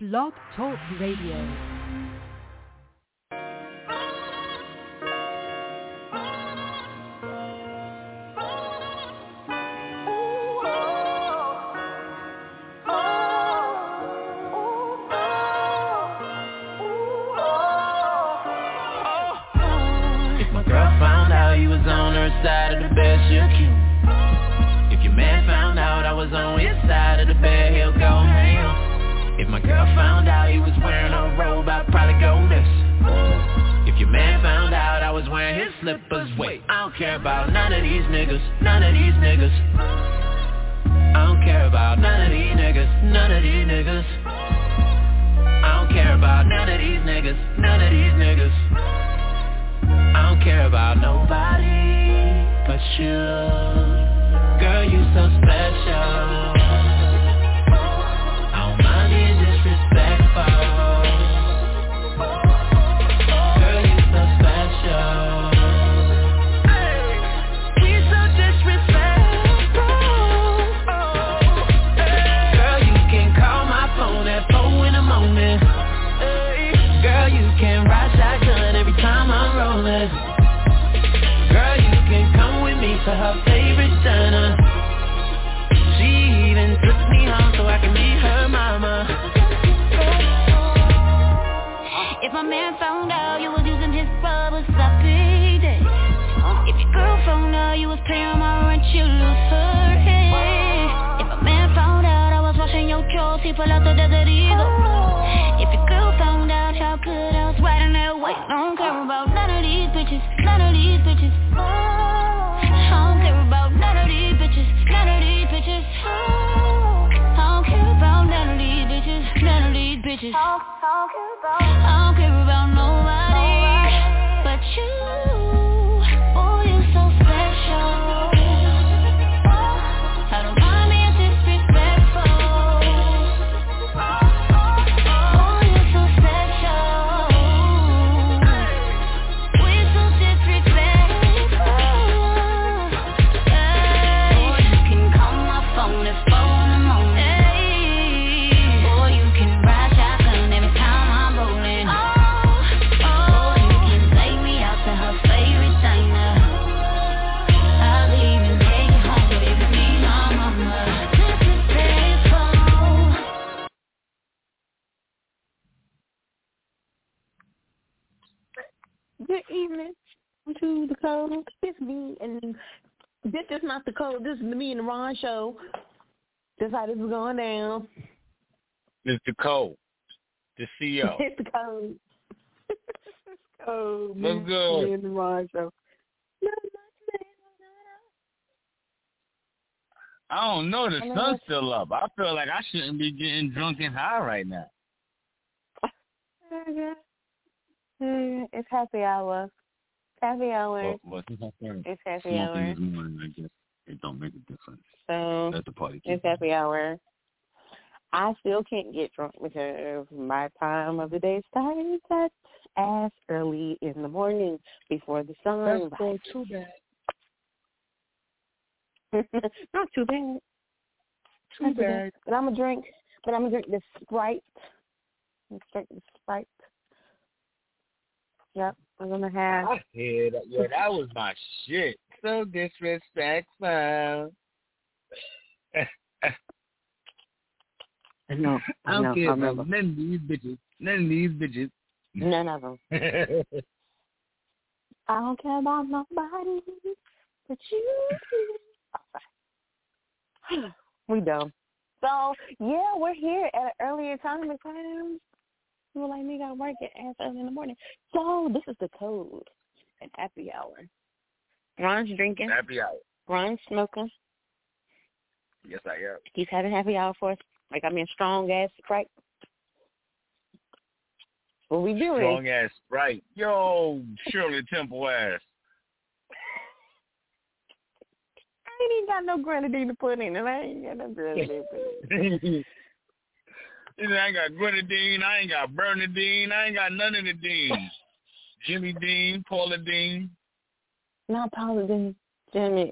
Blog Talk Radio. Side of the bed, she'll kill me. If your man found out I was on his side of the bed, he'll go ham. If my girl found out he was wearing a robe, I'd probably go missing. If your man found out I was wearing his slippers, wait, I don't care about none of these niggas, none of these niggas. I don't care about none of these niggas, none of these niggas. I don't care about none of these niggas, none of these niggas. I don't care about nobody but you. Girl, you so special. I don't mind being disrespectful. Girl, you so special. We so disrespectful. Girl, you can call my phone at 4 in the morning. Girl, you can ride shotgun every time I'm rolling. Girl, you can come with me to her favorite diner. She even took me home so I can meet her mama. If my man found out you was using his rubber sloppy days, if your girl found out you was paying my rent, you lose her head. If a man found out I was washing your clothes, he pull out the Desert Eagle. If your girl found out how good I was riding that white, I don't care about none of these bitches, none of these bitches. I don't care about none of these bitches, none of these bitches. I don't care about none of these bitches, none of these bitches. I don't care about nobody but you. Oh, you so special. I don't mind being disrespectful. Oh, you're so special. We're so disrespectful. Boy, you can call my phone at 4 in the morning. Boy, you can ride shotgun every time I'm rolling. Boy, you can take me out to her favorite diner. I'll even take you home so you can meet my mama. Disrespectful. Good evening to the code. It's me, and this is not the code. This is me and the Ron show. This is how this is going down. Mr. Cole, the CEO. It's the code. Oh, Let's go. Me and the Ron show. I don't know. The sun's still up. I feel like I shouldn't be getting drunk and high right now. It's happy hour. Happy hour. Well, since I started It's happy smoking hour. this morning, I guess it don't make a difference. So Let the party keep it's happy hour. I still can't get drunk because my time of the day starts at as early in the morning before the sun rises. too bad. Not too bad. Too bad. But I'm gonna drink the Sprite. I'm gonna drink the Sprite. Yep, I'm gonna have. I hear that. Yeah, that was my shit. So disrespectful. I know. I don't care about none of these bitches. None of these bitches. None of them. I don't care about nobody but you. We dumb. So yeah, we're here at an earlier time because people like me got work at ass early in the morning. So this is the code at happy hour. Ron's drinking. Happy hour. Ron's smoking. Yes, I am. He's having happy hour for us. Like, I mean, strong ass Sprite. What we doing? Strong ass Sprite. Yo, Shirley Temple ass. I ain't even got no grenadine to put in it. I ain't got no grenadine to put in it. I ain't got grenadine. I ain't got Bernadine. I ain't got none of the Deans. Jimmy Dean, Paula Dean. Not Paula Dean. Jimmy.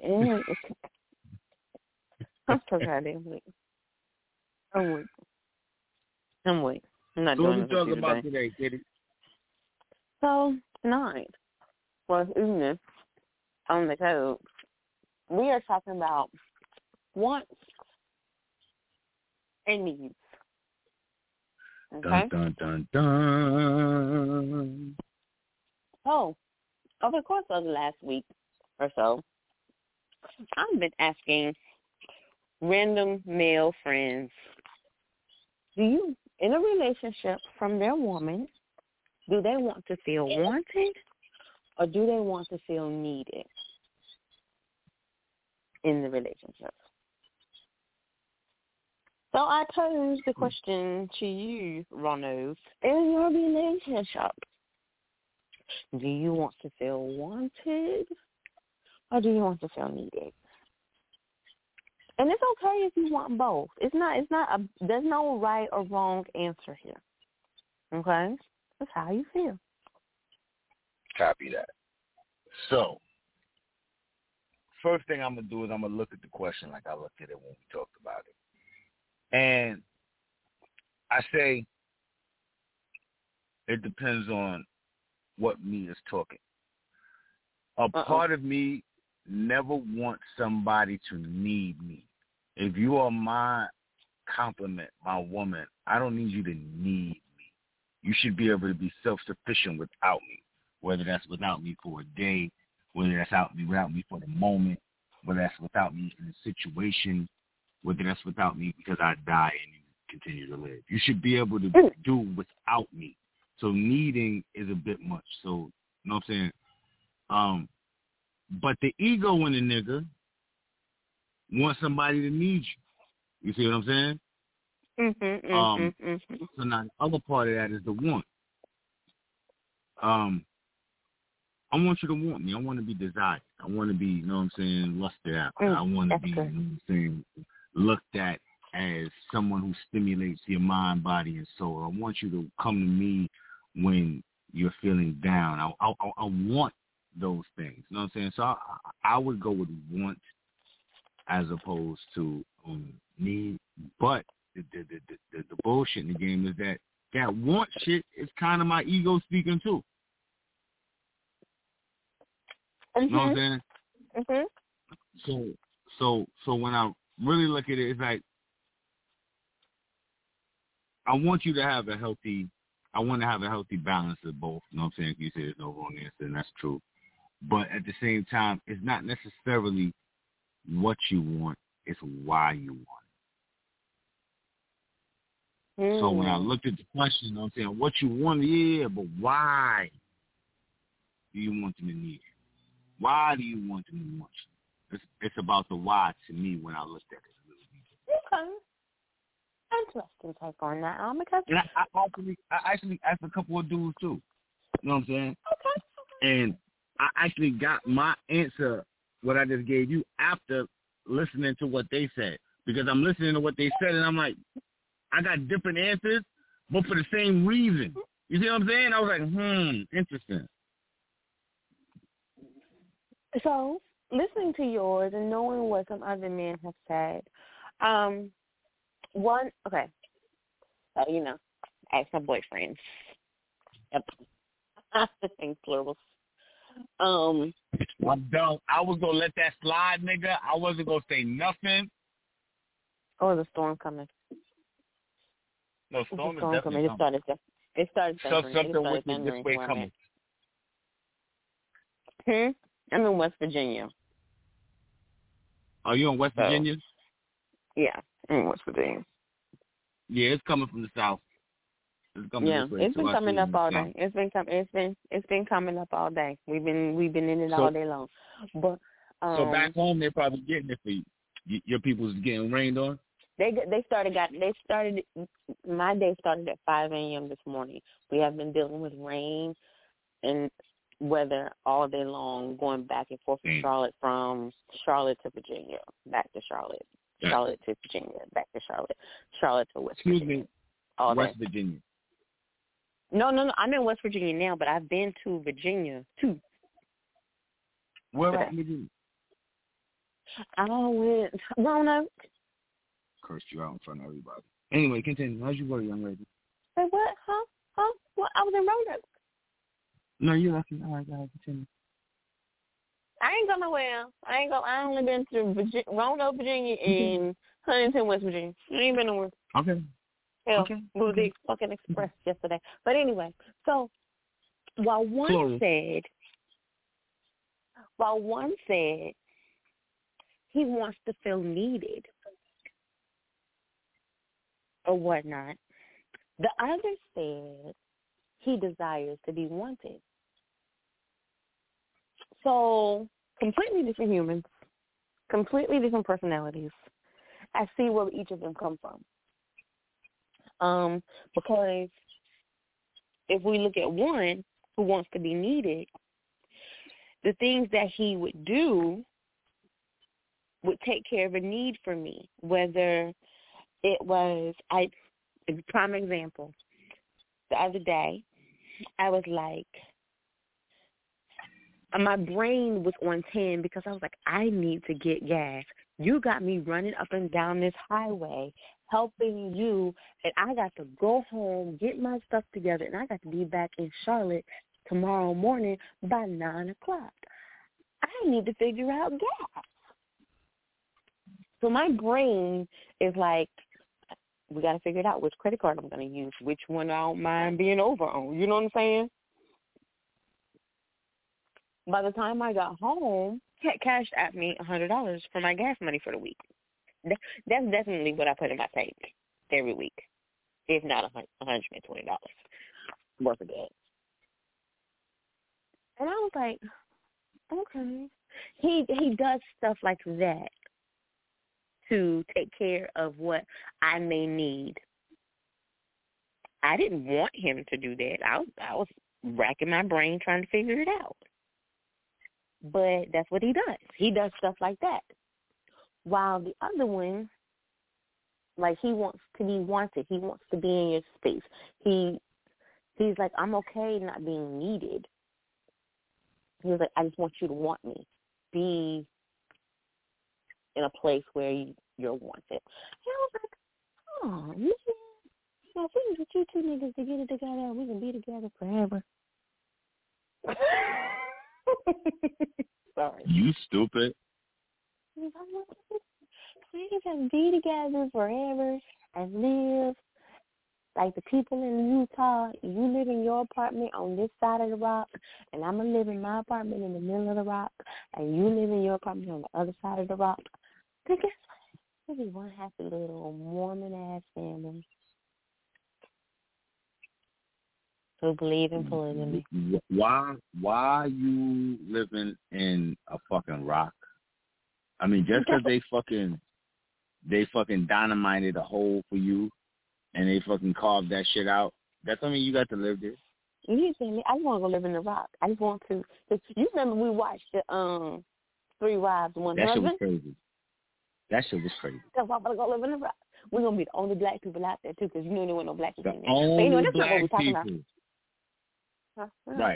I'm so goddamn weak. I'm weak. I'm not So doing what we talking about today, Kitty? So tonight, for evening, on the code, we are talking about wants and needs. Okay? Dun, dun, dun, dun. So, over the course of the last week or so, I've been asking random male friends, do you, in a relationship from their woman, do they want to feel wanted or do they want to feel needed in the relationship? So I pose the question to you, Ronald, in your relationship, do you want to feel wanted or do you want to feel needed? And it's okay if you want both. There's no right or wrong answer here. Okay? That's how you feel. Copy that. So, first thing I'm going to do is I'm going to look at the question like I looked at it when we talked about it. And I say it depends on what me is talking. A part of me never wants somebody to need me. If you are my compliment, my woman, I don't need you to need me. You should be able to be self-sufficient without me, whether that's without me for a day, whether that's without me for the moment, whether that's without me in a situation, whether that's without me because I die and you continue to live. You should be able to do without me. So needing is a bit much. So, you know what I'm saying? But the ego in the nigga wants somebody to need you. You see what I'm saying? So now the other part of that is the want. I want you to want me. I want to be desired. I want to be, you know what I'm saying, lusted after. I want to be, you know what I'm saying, looked at as someone who stimulates your mind, body, and soul. I want you to come to me when you're feeling down. I want those things. You know what I'm saying? So I would go with want as opposed to need. But the bullshit in the game is that want shit is kind of my ego speaking too. You know what I'm saying? So when I really look at it, it's like I want to have a healthy balance of both. You know what I'm saying? You say there's no wrong answer, and that's true. But at the same time, it's not necessarily what you want, it's why you want it. So when I looked at the question, you know what I'm saying, what you want, yeah, but why do you want them to need it? Why do you want them to want you? It's about the why to me when I looked at it. Okay. Interesting take on that, because and I actually asked a couple of dudes too. You know what I'm saying? Okay. And I actually got my answer, what I just gave you, after listening to what they said. Because I'm listening to what they said, and I'm like, I got different answers, but for the same reason. You see what I'm saying? I was like, interesting. So, listening to yours and knowing what some other men have said, so, ask my boyfriends. Yep. I think plurals. I'm done. I was going to let that slide, nigga. I wasn't going to say nothing. Oh, the storm coming. No, storm is definitely coming. It started something with me this way coming. I'm in West Virginia. Are you in West Virginia? Yeah, I'm in West Virginia. Yeah, it's coming from the south. It's coming this way. It's been coming up all day. It's been coming up all day. We've been in it all day long. But so back home they're probably getting it for you. Your people's getting rained on. My day started at 5 a.m. this morning. We have been dealing with rain and weather all day long, going back and forth from Charlotte to Virginia, back to Charlotte, Charlotte to Virginia, back to Charlotte, Charlotte to West Virginia. Excuse me, all West day. Virginia. No, I'm in West Virginia now, but I've been to Virginia too. Where at in Virginia? I went Roanoke. Cursed you out in front of everybody. Anyway, continue. How's your work, young lady? Say what? Huh? What? I was in Roanoke. No, you're lucky. All right, guys, continue. I ain't go nowhere. I only been to Roanoke, Virginia, and Huntington, West Virginia. I ain't been nowhere. Okay. Hell, Okay. Moved the fucking express yesterday. But anyway, so while one said he wants to feel needed or whatnot, the other said he desires to be wanted. So completely different humans, completely different personalities. I see where each of them come from. Because if we look at one who wants to be needed, the things that he would do would take care of a need for me, whether it was, a prime example, the other day, I was like, my brain was on 10 because I was like, I need to get gas. You got me running up and down this highway, helping you, and I got to go home, get my stuff together, and I got to be back in Charlotte tomorrow morning by 9 o'clock. I need to figure out gas. So my brain is like, we got to figure it out, which credit card I'm going to use, which one I don't mind being over on. You know what I'm saying? By the time I got home, cashed at me $100 for my gas money for the week. That's definitely what I put in my savings every week, if not $120 worth of gas. And I was like, okay. He does stuff like that to take care of what I may need. I didn't want him to do that. I was racking my brain trying to figure it out. But that's what he does. He does stuff like that. While the other one, like, he wants to be wanted. He wants to be in your space. He's like, I'm okay not being needed. He's like, I just want you to want me. Be in a place where you're wanted. And I was like, oh, man. Now, if we can get you two niggas to get it together, we can be together forever. Sorry. You stupid. We can be together forever and live like the people in Utah. You live in your apartment on this side of the rock, and I'm going to live in my apartment in the middle of the rock, and you live in your apartment on the other side of the rock. Then guess what? We'll be one happy little Mormon-ass family who believe in polygamy. Why are you living in a fucking rock? I mean, just because they fucking dynamited a hole for you and they fucking carved that shit out, that don't mean you got to live there. You see me? I just want to go live in the rock. I just want to. You remember we watched the Three Wives, One Husband? That shit was crazy. That shit was crazy. That's why I'm going to go live in the rock. We're going to be the only black people out there, too, because you know there weren't no black people in there. Only but, that's black not what we're talking people. about. Huh? Right.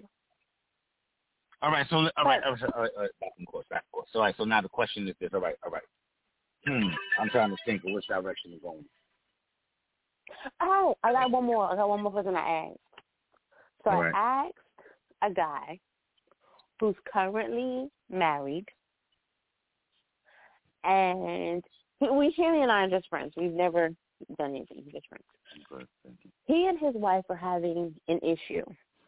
All right, so back on course. So, all right, so now the question is this. All right. I'm trying to think of which direction we're going. Oh, I got one more person I asked. So all right. I asked a guy who's currently married, and he and I are just friends. We've never done anything. We're just friends. Good, thank you. He and his wife are having an issue.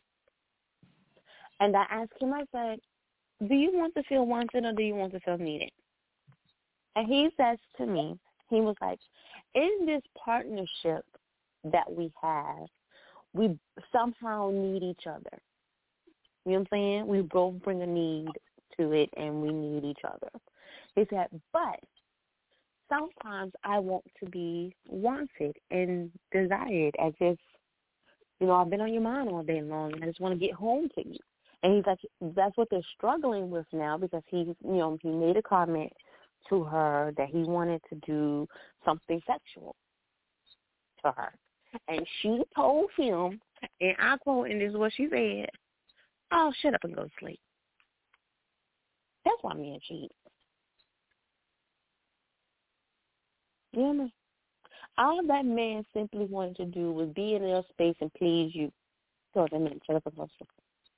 And I asked him, I said, do you want to feel wanted or do you want to feel needed? And he says to me, he was like, in this partnership that we have, we somehow need each other. You know what I'm saying? We both bring a need to it and we need each other. He said, but sometimes I want to be wanted and desired as if, I've been on your mind all day long and I just want to get home to you. And he's like, that's what they're struggling with now because he made a comment to her that he wanted to do something sexual to her. And she told him, and I quote, and this is what she said, oh, shut up and go to sleep. That's why men cheat. You know what I mean? all that man simply wanted to do was be in their space and please you. So that meant shut up and listen.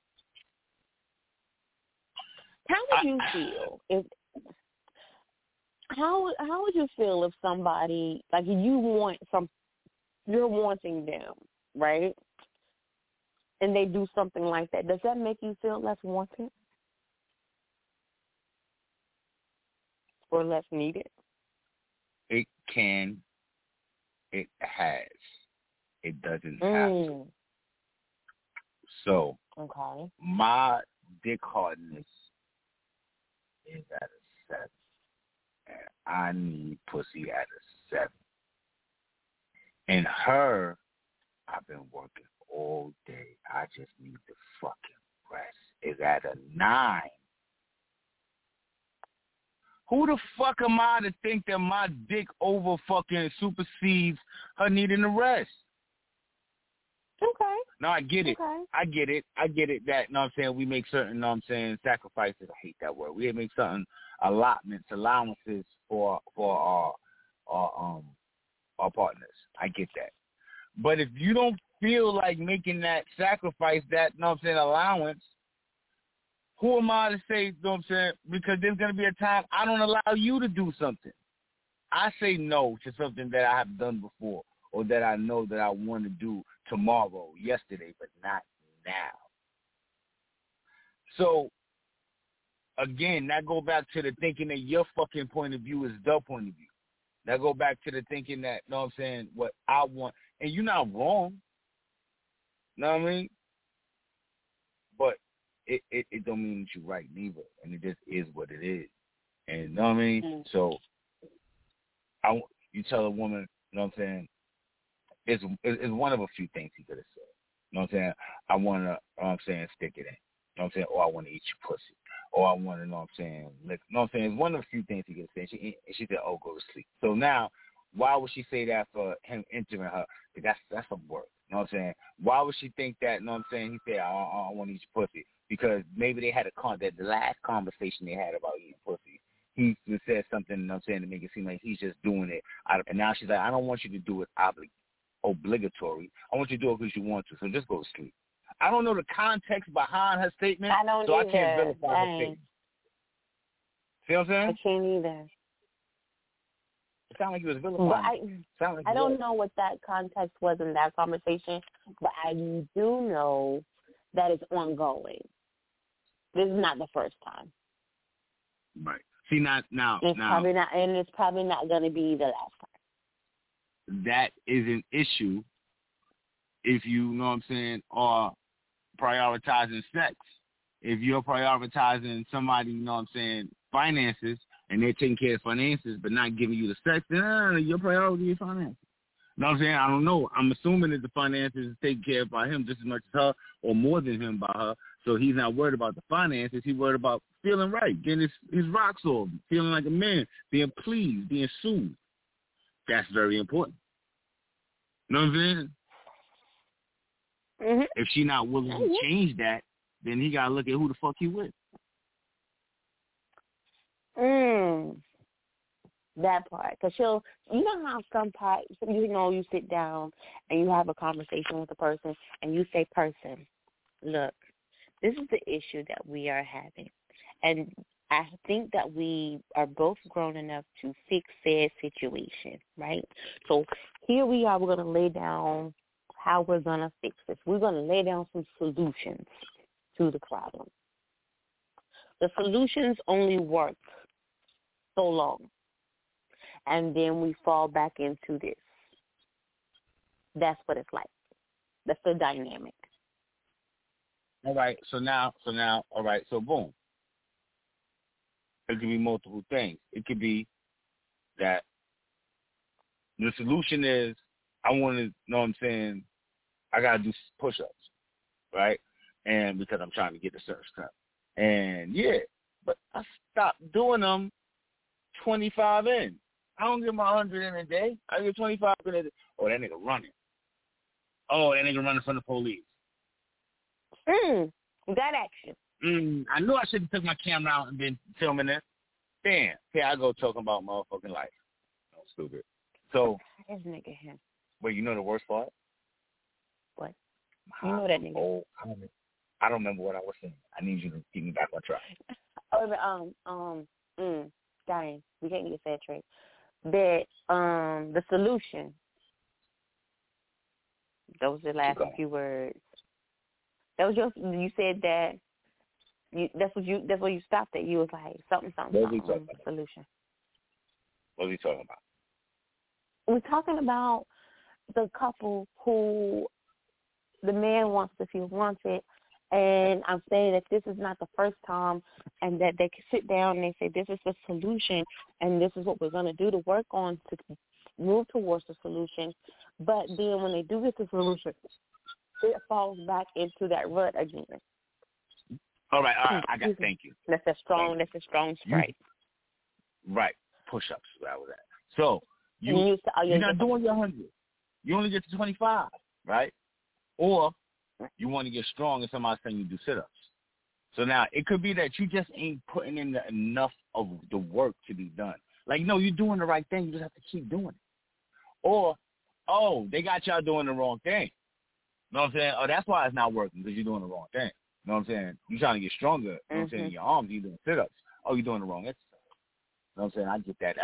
How would you feel if? How would you feel if somebody like you're wanting them, right? And they do something like that. Does that make you feel less wanted or less needed? It can. It has. It doesn't have to. So, okay. My dick hardness is at a 7. And I need pussy at a 7. And her, I've been working all day. I just need the fucking rest. Is at a 9. Who the fuck am I to think that my dick over fucking supersedes her needing the rest? Okay. No, I get it. Okay. I get it that, you know what I'm saying, we make certain, you know what I'm saying, sacrifices. I hate that word. We make certain allowances for our partners. I get that. But if you don't feel like making that sacrifice, that, you know what I'm saying, allowance, who am I to say, you know what I'm saying, because there's going to be a time I don't allow you to do something. I say no to something that I have done before or that I know that I want to do tomorrow, yesterday, but not now. So, again, that go back to the thinking that your fucking point of view is the point of view. That go back to the thinking that, you know what I'm saying, what I want. And you're not wrong. You know what I mean? But it don't mean that you're right neither. And it just is what it is. And you know what I mean? Mm-hmm. So you tell a woman, you know what I'm saying, it's one of a few things he could have said. You know what I'm saying? I want to, you know what I'm saying, stick it in. You know what I'm saying? Or I want to eat your pussy. Or I want to, you know what I'm saying, lick. You know what I'm saying? It's one of a few things he could have said. She said, oh, go to sleep. So now, why would she say that for him entering her? That's a work. You know what I'm saying? Why would she think that, you know what I'm saying, he said, I want to eat your pussy? Because maybe they had the last conversation they had about eating pussy. He said something, you know what I'm saying, to make it seem like he's just doing it. And now she's like, I don't want you to do it obligatory. I want you to do it because you want to. So just go to sleep. I don't know the context behind her statement, I can't verify her statement. See what I'm saying? I can't either. It sounded like he was vilifying. I don't know what that context was in that conversation, but I do know that it's ongoing. This is not the first time. Right. See, now. Probably not, and it's probably not going to be the last time. That is an issue if you know what I'm saying, are prioritizing sex. If you're prioritizing somebody, you know what I'm saying, finances, and they're taking care of finances but not giving you the sex, then your priority is finances. You know what I'm saying? I don't know. I'm assuming that the finances is taken care of by him just as much as her or more than him by her. So he's not worried about the finances. He's worried about feeling right, getting his rocks off, feeling like a man, being pleased, being soothed. That's very important. You know what I'm saying? Mm-hmm. If she not willing to change that, then he got to look at who the fuck he with. That part. Because you know how some parts, you sit down and you have a conversation with a person and you say, person, look, this is the issue that we are having. And I think that we are both grown enough to fix said situation, right? So here we are. We're going to lay down how we're going to fix this. We're going to lay down some solutions to the problem. The solutions only work so long. And then we fall back into this. That's what it's like. That's the dynamic. All right. So now, all right. So boom. It could be multiple things. It could be that the solution is I want to, know what I'm saying, I got to do push-ups, right? And because I'm trying to get a certain stuff. And, yeah, but I stopped doing them 25 in. I don't get my 100 in a day. I get 25 in a day. Oh, that nigga running. Oh, that nigga running from the police. That action. I knew I should have took my camera out and been filming this. Damn. Here I go talking about motherfucking life. Oh, stupid. So, This nigga him. Wait, you know the worst part? What? You know that nigga. Oh, I don't remember what I was saying. I need you to get me back on track. Dang, we can't get that trick. That the solution. Those are the last few words. That was you said that. That's where you stopped at. You was like something. Solution. What are we talking about? We're talking about the couple who the man wants to feel wanted, and I'm saying that this is not the first time, and that they can sit down and they say this is the solution, and this is what we're going to do to work on to move towards the solution. But then when they do get the solution, it falls back into that rut again. All right, thank you. That's a strong strike. Right, push-ups. Where I was at. So you're not doing your 100. You only get to 25, right? Or you want to get strong, and somebody's saying you do sit-ups. So now it could be that you just ain't putting in enough of the work to be done. Like, no, you're doing the right thing. You just have to keep doing it. Or, they got y'all doing the wrong thing. You know what I'm saying? Oh, that's why it's not working, because you're doing the wrong thing. You know what I'm saying? You're trying to get stronger. You know what I'm saying? Your arms, you're doing sit-ups. Oh, you're doing the wrong exercise. You know what I'm saying? I get that.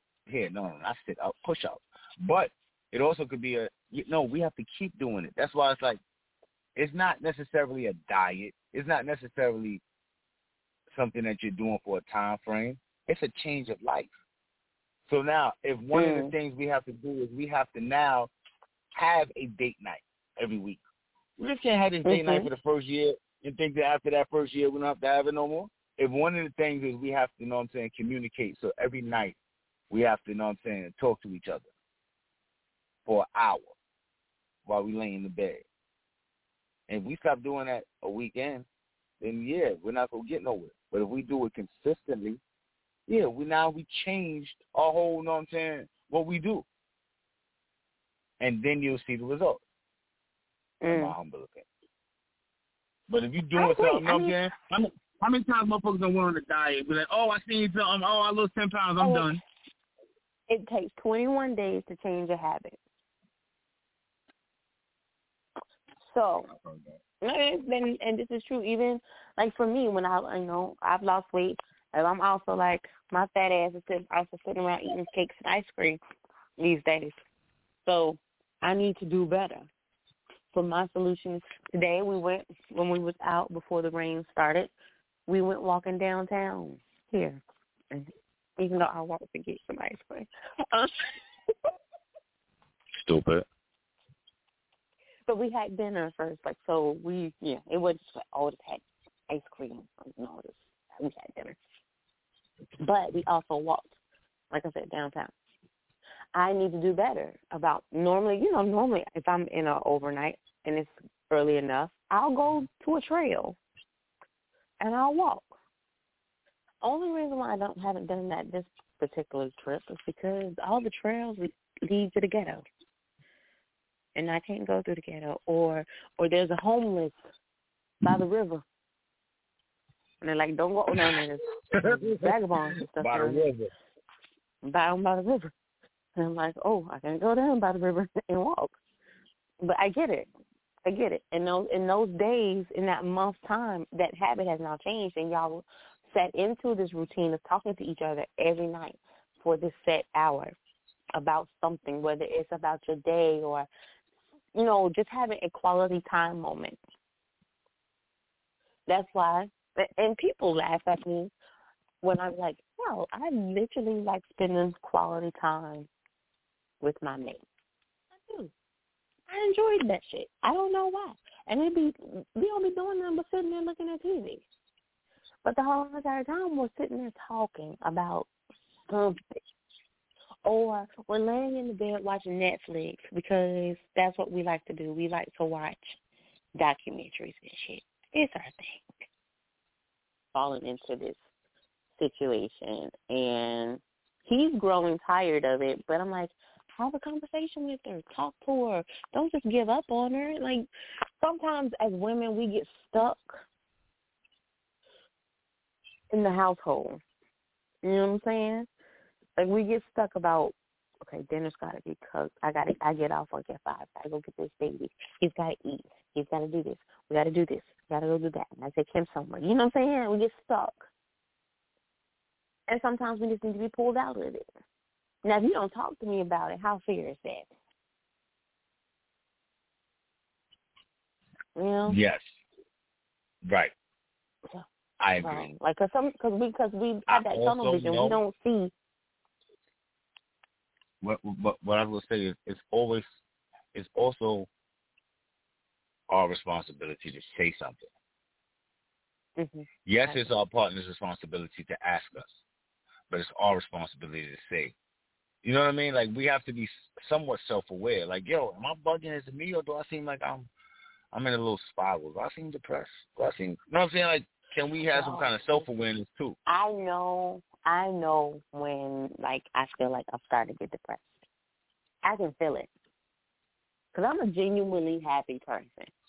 I sit up, push up. But it also could be we have to keep doing it. That's why it's like, it's not necessarily a diet. It's not necessarily something that you're doing for a time frame. It's a change of life. So now, if one of the things we have to do is we have to now have a date night every week. We just can't have this date night for the first year and think that after that first year we don't have to have it no more. If one of the things is we have to, communicate. So every night we have to, talk to each other for an hour while we lay in the bed. And if we stop doing that a weekend, then, we're not going to get nowhere. But if we do it consistently, we changed our whole, what we do. And then you'll see the results. That's my humble opinion. But if you're doing something, how many times motherfuckers don't want on a diet? Be like, I seen something. I lost 10 pounds. I'm done. It takes 21 days to change a habit. So, and this is true. Even like for me, when I've lost weight, and I'm also like my fat ass is also sitting around eating cakes and ice cream these days. So I need to do better. For my solutions today, when we was out before the rain started, we went walking downtown here, and even though I walked to get some ice cream. Stupid. But we had dinner first, it was just like, just had ice cream. We had dinner. But we also walked, like I said, downtown. I need to do better about normally if I'm in an overnight and it's early enough, I'll go to a trail and I'll walk. Only reason why I haven't done that this particular trip is because all the trails lead to the ghetto. And I can't go through the ghetto, or there's a homeless by the river, and they're like, "Don't go down there." There's vagabonds and stuff by the river. By the river, and I'm like, I can't go down by the river and walk. But I get it. And in those days, in that month's time, that habit has now changed, and y'all set into this routine of talking to each other every night for this set hour about something, whether it's about your day or just having a quality time moment. That's why, and people laugh at me when I'm like, I literally like spending quality time with my mate. I do. I enjoyed that shit. I don't know why. And we don't be doing nothing but sitting there looking at TV. But the whole entire time we're sitting there talking about something. Or we're laying in the bed watching Netflix because that's what we like to do. We like to watch documentaries and shit. It's our thing. Falling into this situation. And he's growing tired of it. But I'm like, have a conversation with her. Talk to her. Don't just give up on her. Like, sometimes as women, we get stuck in the household. You know what I'm saying? Like, we get stuck about okay, dinner's got to be cooked. I get off work at 5. I go get this baby. He's got to eat. He's got to do this. We got to do this. We got to go do that. And I take him somewhere. You know what I'm saying? We get stuck. And sometimes we just need to be pulled out of it. Now, if you don't talk to me about it, how fair is that? You know? Yes. Right. So, I agree. Like, because we have that tunnel vision, we don't see. What I will say is it's also our responsibility to say something. Mm-hmm. Yes, it's our partner's responsibility to ask us, but it's our responsibility to say. You know what I mean? Like, we have to be somewhat self-aware. Like, yo, am I bugging? Is it me, or do I seem like I'm in a little spiral? Do I seem depressed? Do I seem, you know what I'm saying? Like, can we have some kind of self-awareness too? I know when, like, I feel like I'm starting to get depressed. I can feel it. Because I'm a genuinely happy person.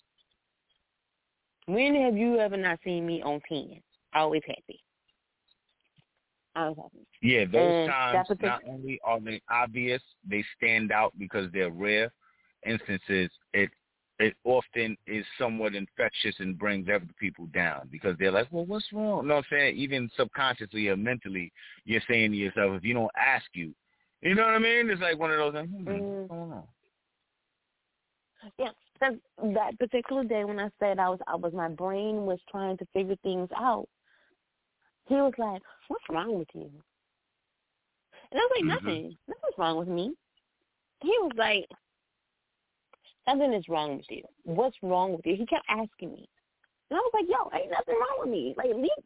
When have you ever not seen me on 10? Always happy. Always happy. Yeah, those times, not only are they obvious, they stand out because they're rare instances. It often is somewhat infectious and brings other people down because they're like, well, what's wrong? You know what I'm saying? Even subconsciously or mentally, you're saying to yourself, if you don't ask you know what I mean? It's like one of those, what's going on? Yeah, because that particular day when I said my brain was trying to figure things out, he was like, what's wrong with you? And I was like, nothing. Nothing's wrong with me. He was like, something is wrong with you. What's wrong with you? He kept asking me. And I was like, yo, ain't nothing wrong with me. Like, leave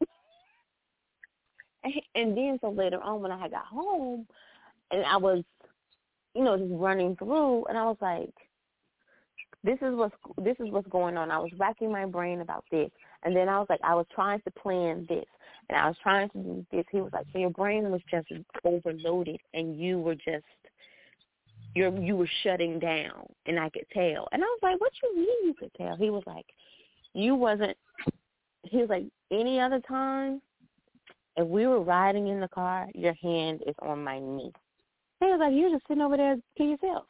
me. And then so later on when I had got home and I was, just running through, and I was like, this is what's going on. I was racking my brain about this. And then I was like, I was trying to plan this. And I was trying to do this. He was like, so your brain was just overloaded and you were just, you were shutting down, and I could tell. And I was like, what you mean you could tell? He was like, he was like, any other time, if we were riding in the car, your hand is on my knee. He was like, you're just sitting over there to yourself.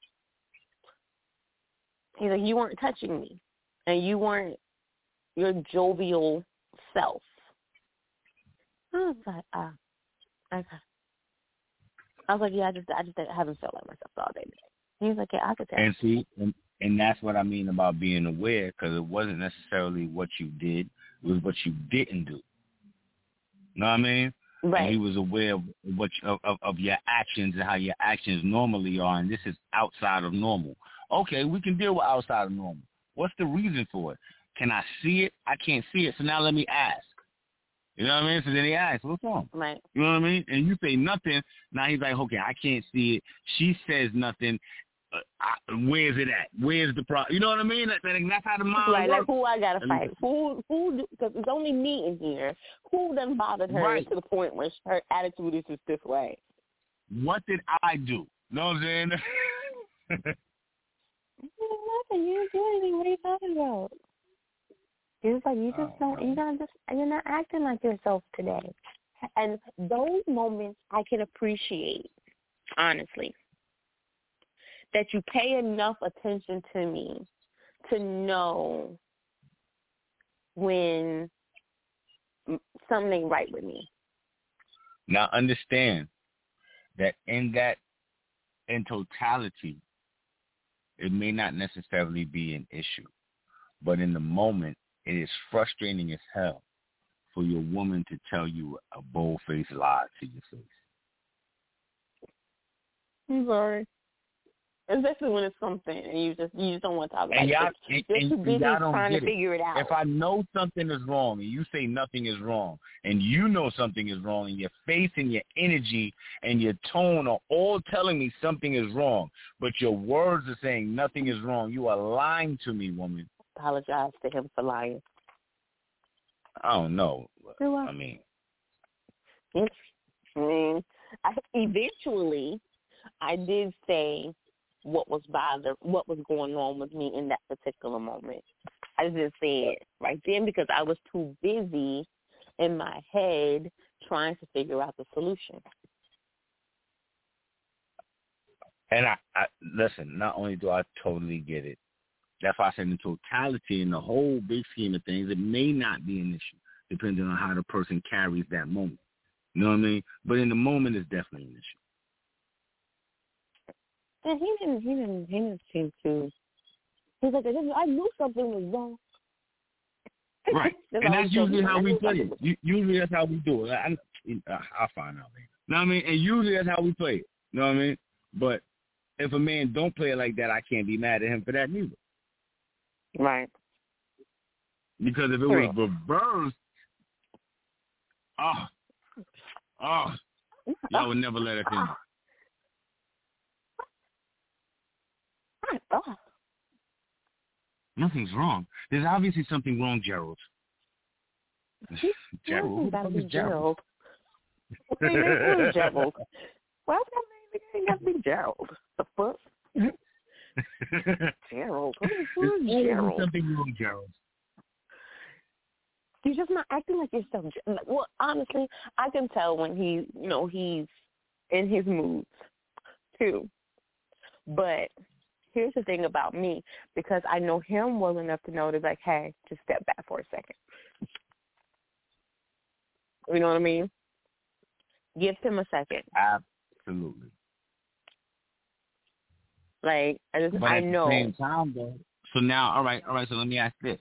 He's like, you weren't touching me, and you weren't your jovial self. I was like, okay. I was like, yeah, I just haven't felt like myself all day today. He was like, yeah, I could tell. And see, and that's what I mean about being aware, because it wasn't necessarily what you did, it was what you didn't do. You know what I mean? Right. And he was aware of your actions and how your actions normally are, and this is outside of normal. Okay, we can deal with outside of normal. What's the reason for it? Can I see it? I can't see it, so now let me ask. You know what I mean? So then he asks, what's wrong? Right. You know what I mean? And you say nothing. Now he's like, okay, I can't see it. She says nothing. Where's it at? Where's the problem? You know what I mean? That's how the mind right, works. Like who I got to fight. Who, because it's only me in here. Who done bothered her to the point where her attitude is just this way? What did I do? Know what I'm saying? Nothing. You didn't do anything. What are you talking about? He was like, you just don't, you're not acting like yourself today. And those moments I can appreciate, honestly, that you pay enough attention to me to know when something ain't right with me. Now understand that in totality, it may not necessarily be an issue, but in the moment, it is frustrating as hell for your woman to tell you a bold-faced lie to your face. I'm sorry. Especially when it's something and you just don't want to talk about it. You're too busy trying to figure it out. If I know something is wrong and you say nothing is wrong, and you know something is wrong, and your face and your energy and your tone are all telling me something is wrong, but your words are saying nothing is wrong, you are lying to me, woman. Apologize to him for lying. I don't know. I mean, eventually, I did say what was going on with me in that particular moment. I just said right then because I was too busy in my head trying to figure out the solution. And I listen, not only do I totally get it, that's why I said in totality, in the whole big scheme of things, it may not be an issue, depending on how the person carries that moment. You know what I mean? But in the moment, it's definitely an issue. And he didn't seem to. He's like, I knew something was wrong. Right. And that's usually how we play it. Usually that's how we do it. I'll find out later. You know what I mean? And usually that's how we play it. You know what I mean? But if a man don't play it like that, I can't be mad at him for that neither. Right. Because if it was reversed, y'all would never let us in. Nothing's wrong. There's obviously something wrong, Gerald. Gerald? Who is Gerald? Who is Gerald? Why that name again got to be Gerald? The fuck? Gerald. Who is Gerald? Something wrong, Gerald. You're just not acting like yourself. Well, honestly, I can tell when he's in his moods, too. But here's the thing about me, because I know him well enough to know to be like, hey, just step back for a second. You know what I mean? Give him a second. Absolutely. Like, I know. But at the same time, though, so now, all right, so let me ask this.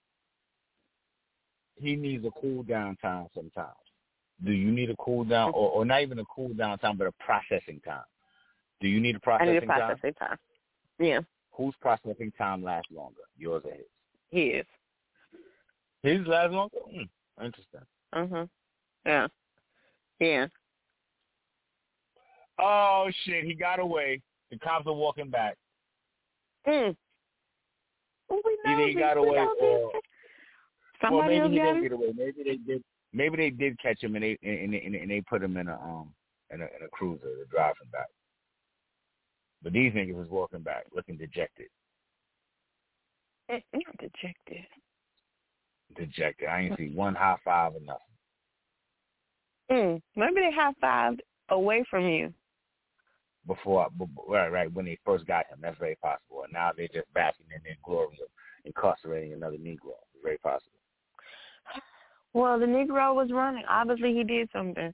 He needs a cool down time sometimes. Do you need a cool down, or not even a cool down time, but a processing time? Do you need a processing time? I need a processing time. Yeah. Whose processing time lasts longer, yours or his? His. His lasts longer? Interesting. Yeah. Yeah. Oh, shit, he got away. The cops are walking back. Well, Either he got away or... Somebody maybe he else didn't get away. Maybe they did catch him and they put him in a cruiser to drive him back. But these niggas was walking back, looking dejected. Not dejected. Dejected. I ain't see one high five or nothing. Maybe they high fived away from you. Right, when they first got him. That's very possible. And now they're just basking in their glory of incarcerating another Negro. It's very possible. Well, the Negro was running. Obviously, he did something.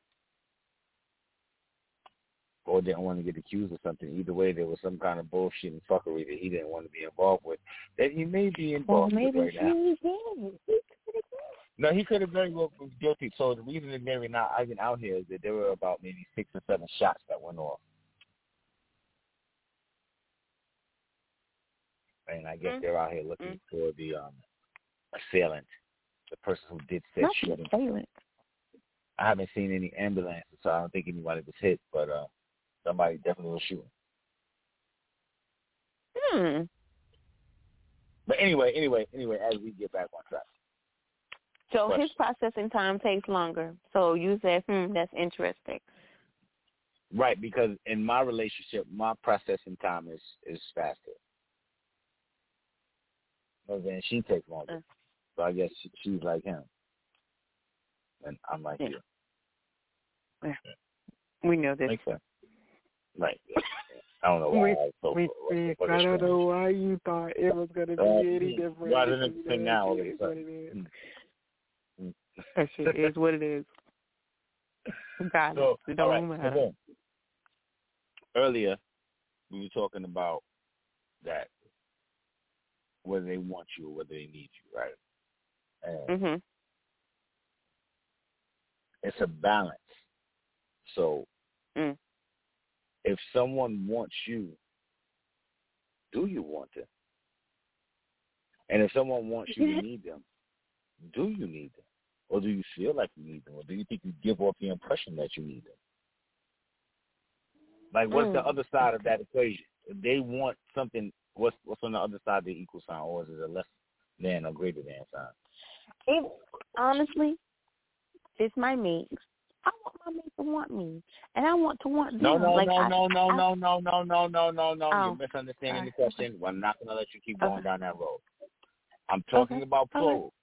Or didn't want to get accused of something. Either way, there was some kind of bullshit and fuckery that he didn't want to be involved with that he may be involved with right now. No, he could have very well been guilty. So the reason that they're not even out here is that there were about maybe 6 or 7 shots that went off. And I guess they're out here looking for the assailant, the person who did said shooting. Assailant. I haven't seen any ambulances, so I don't think anybody was hit, but somebody definitely was shooting. But anyway, as we get back on track. So his processing time takes longer. So you said, that's interesting. Right, because in my relationship, my processing time is faster. And then she takes longer. So I guess she's like him. And I'm like you. Yeah. We know this. Makes sense. Right. I don't know why. I don't know why you thought it was going to be any different. Why didn't it sing now? That shit is what it is. God, it don't matter. So earlier, we were talking about that, whether they want you or whether they need you, right? And it's a balance. So if someone wants you, do you want them? And if someone wants you, you need them. Do you need them? Or do you feel like you need them? Or do you think you give off the impression that you need them? Like, what's the other side of that equation? If they want something, what's on the other side of the equal sign? Or is it a less than or greater than sign? Honestly, it's my mate. I want my mate to want me, and I want to want them. No. Oh, you're misunderstanding the question. Well, I'm not going to let you keep going down that road. I'm talking about plural.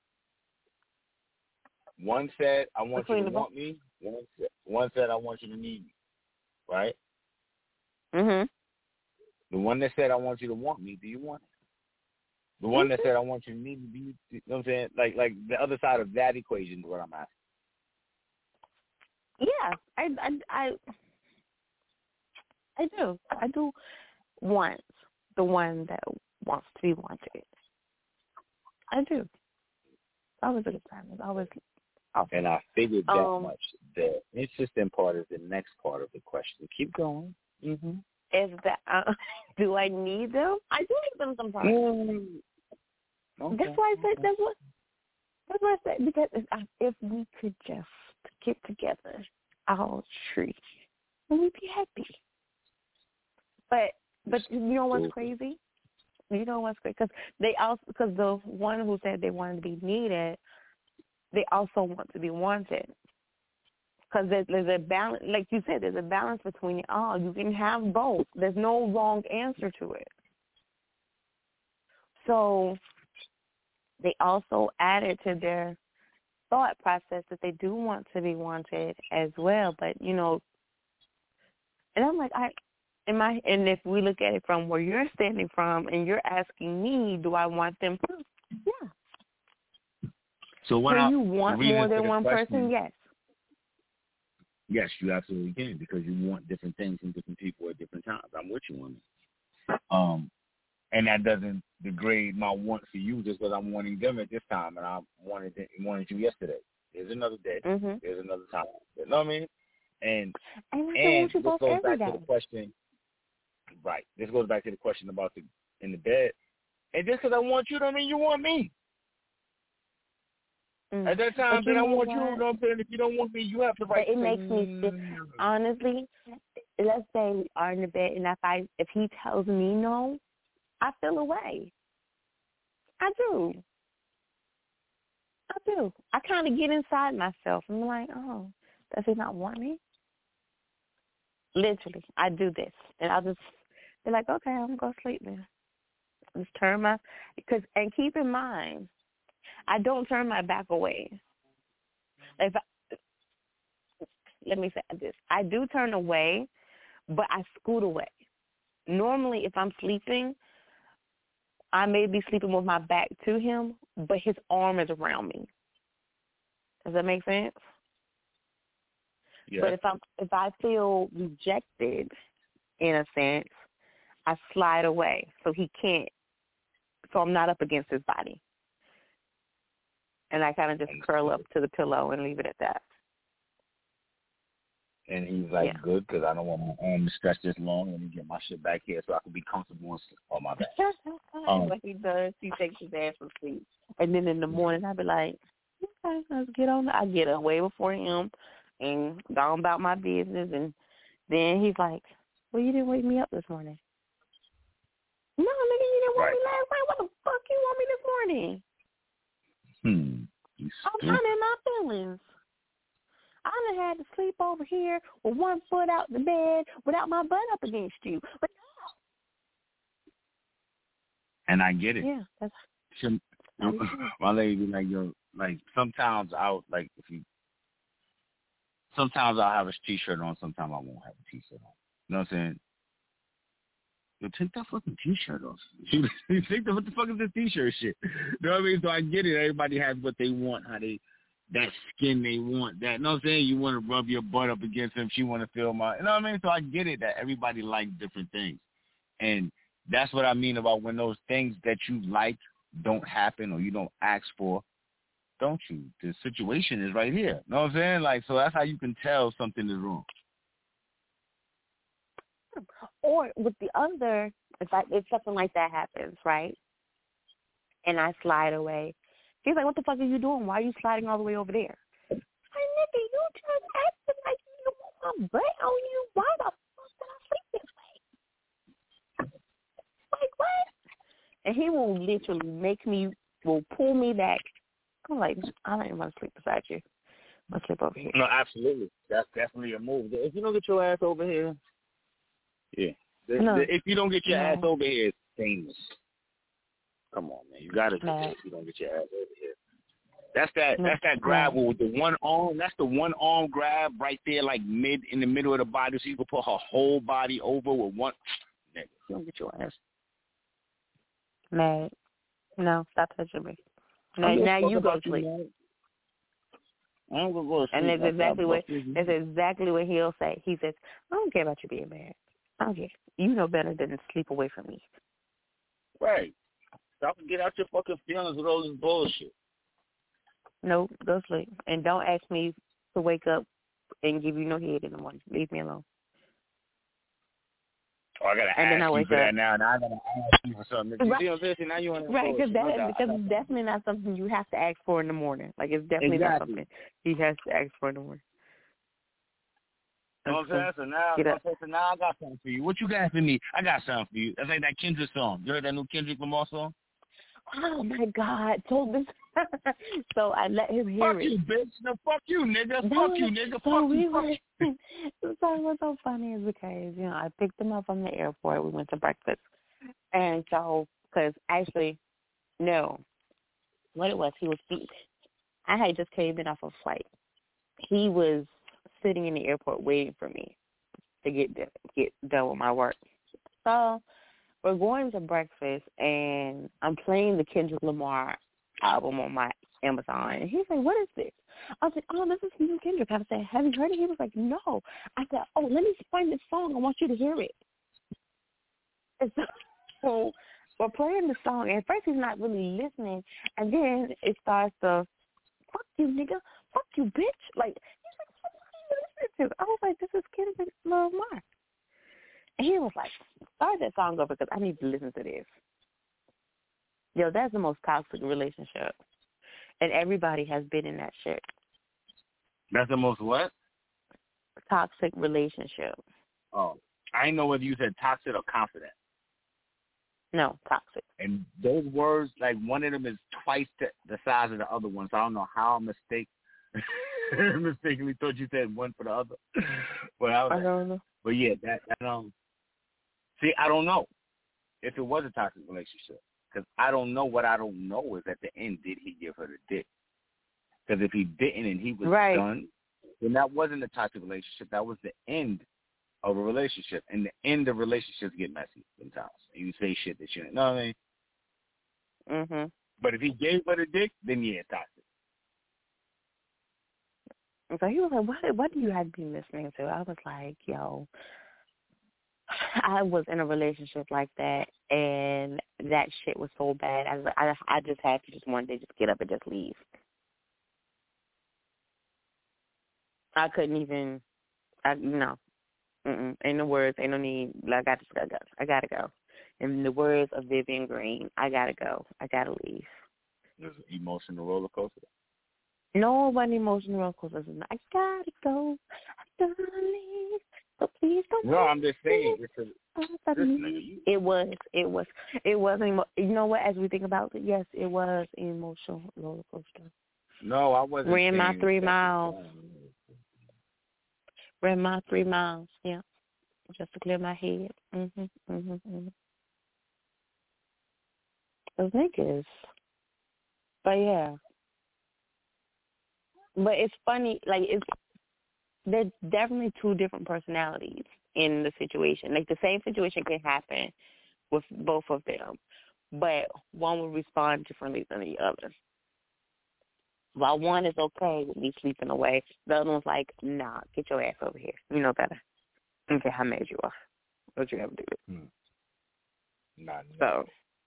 One said, I want you to want me. One said, I want you to need me. Right? The one that said, I want you to want me, do you want it? The one that said, I want you to need me, do you know what I'm saying? Like the other side of that equation is what I'm asking. Yeah, I do. I do want the one that wants to be wanted. I do. It's always a good time. It's always awesome. And I figured that much. The interesting part is the next part of the question. Keep going. Mm-hmm. Is that do I need them? I do need them sometimes. Okay. That's why I said that's what I said, because if we could just get together, our tree, and we'd be happy. But you know what's crazy? You know what's crazy? Because the one who said they wanted to be needed, they also want to be wanted. Because there's a balance, like you said, there's a balance between it all. You can have both. There's no wrong answer to it. So they also added to their thought process that they do want to be wanted as well. But, you know, and I'm like, and if we look at it from where you're standing from and you're asking me, do I want them too? Yeah. So you want more than one person? Yes. Yes, you absolutely can, because you want different things from different people at different times. I'm with you on that. And that doesn't degrade my want for you just because I'm wanting them at this time and I wanted you yesterday. There's another day. Mm-hmm. There's another time. You know what I mean? And this goes back to the question. Right. This goes back to the question about in the bed. And just because I want you, don't mean you want me. At that time, then I want you. You know what I'm saying? If you don't want me, you have the right. It makes me feel, honestly. Let's say we are in the bed, and if he tells me no, I feel away. I do. I kind of get inside myself. I'm like, oh, does he not want me? Literally, I do this, and I'll just be like, okay, I'm gonna go sleep then. Just and keep in mind, I don't turn my back away. Let me say this. I do turn away, but I scoot away. Normally, if I'm sleeping, I may be sleeping with my back to him, but his arm is around me. Does that make sense? Yeah. But if I feel rejected, in a sense, I slide away so he can't. So I'm not up against his body. And I kind of just curl up to the pillow and leave it at that. And he's like, good, because I don't want my arm to stretch this long. Let me get my shit back here so I can be comfortable on my back. What he does, he takes his ass to sleep. And then in the morning, I'll be like, okay, let's get on. I get away before him and go on about my business. And then he's like, well, you didn't wake me up this morning. No, nigga, you didn't want me last night. What the fuck you want me this morning? I'm kind of in my feelings. I done had to sleep over here with one foot out the bed without my butt up against you. But no. And I get it. Yeah, that's. My lady be like, yo, like sometimes sometimes I'll have a t-shirt on, sometimes I won't have a t-shirt on. You know what I'm saying? Yo, take that fucking t-shirt off. What the fuck is this t-shirt shit? You know what I mean? So I get it. Everybody has what they want, that skin they want. That, you know what I'm saying? You want to rub your butt up against them. She want to feel you know what I mean? So I get it that everybody likes different things. And that's what I mean about when those things that you like don't happen or you don't ask for, don't you? The situation is right here. You know what I'm saying? Like, so that's how you can tell something is wrong. Or with the other, if something like that happens, right, and I slide away, he's like, what the fuck are you doing? Why are you sliding all the way over there? Hey, nigga, you just acted like you want my butt on you. Why the fuck did I sleep this way? Like, what? And he will literally will pull me back. I'm like, I don't even want to sleep beside you. I'm going to sleep over here. No, absolutely. That's definitely a move. If you don't get your ass over here, if you don't get your ass over here, it's famous. Come on, man. You got to do it if you don't get your ass over here. That's that grab with the one arm. That's the one arm grab right there, like in the middle of the body, so you can put her whole body over with one. Nigga, You don't get your ass. Mad. No, stop touching me. Now you go to sleep. I'm gonna go to sleep. And that's exactly what he'll say. He says, I don't care about you being mad. I don't care. You know better than to sleep away from me. Right. Stop and get out your fucking feelings with all this bullshit. No, go sleep. And don't ask me to wake up and give you no head in the morning. Leave me alone. Oh, I gotta ask you for that now, and I gotta ask you for something. You see what I'm saying? Now you want to right, because it's definitely not something you have to ask for in the morning. Like, it's definitely not something he has to ask for in the morning. You know what I'm saying? So now I got something for you. What you got for me? I got something for you. That's like that Kendrick song. You heard that new Kendrick Lamar song? Oh, my God. So I let him hear fuck it. You, bitch. No, fuck you, nigga. Fuck you, nigga. So what's so funny is because, I picked him up from the airport. We went to breakfast. And so, because actually, no, what it was, I had just came in off a flight. He was sitting in the airport waiting for me to get done with my work. So we're going to breakfast, and I'm playing the Kendrick Lamar album on my Amazon. And he's like, what is this? I was like, oh, this is new Kendrick. I said, have you heard it? He was like, no. I said, oh, let me find this song. I want you to hear it. And so we're playing the song, and at first he's not really listening, and then it starts to, fuck you, nigga. Fuck you, bitch. Like, he's like, what are you listening to? I was like, this is Kendrick Lamar. And he was like, start that song over because I need to listen to this. Yo, that's the most toxic relationship. And everybody has been in that shit. That's the most what? Toxic relationship. Oh, I didn't know whether you said toxic or confident. No, toxic. And those words, like one of them is twice the size of the other one, so I don't know how I mistakenly thought you said one for the other. But I don't know. But yeah, see, I don't know if it was a toxic relationship. Because I don't know. What I don't know is at the end, did he give her the dick? Because if he didn't and he was done, then that wasn't a toxic relationship. That was the end of a relationship. And the end of relationships get messy sometimes. You say shit that you know what I mean? Mm-hmm. But if he gave her the dick, then yeah, it's toxic. So he was like, what do you have been listening to? I was like, yo, I was in a relationship like that, and that shit was so bad. I just had to just one day just get up and just leave. I couldn't even, no. Ain't no words, ain't no need. I gotta go. In the words of Vivian Green, I gotta go. I gotta leave. It was an emotional roller coaster. No, one emotional roller coaster. I gotta go. I gotta leave. So please don't. No, I'm just saying. It was. You know what? As we think about it, yes, it was an emotional roller coaster. No, I wasn't. Ran my 3 miles. Ran my 3 miles. Yeah, just to clear my head. Those niggas. But yeah. But it's funny. Like there's definitely two different personalities in the situation. Like the same situation can happen with both of them, but one will respond differently than the other. While one is okay with me sleeping away, the other one's like, nah, get your ass over here. You know better. I don't care how mad you are. What you ever do. Not so,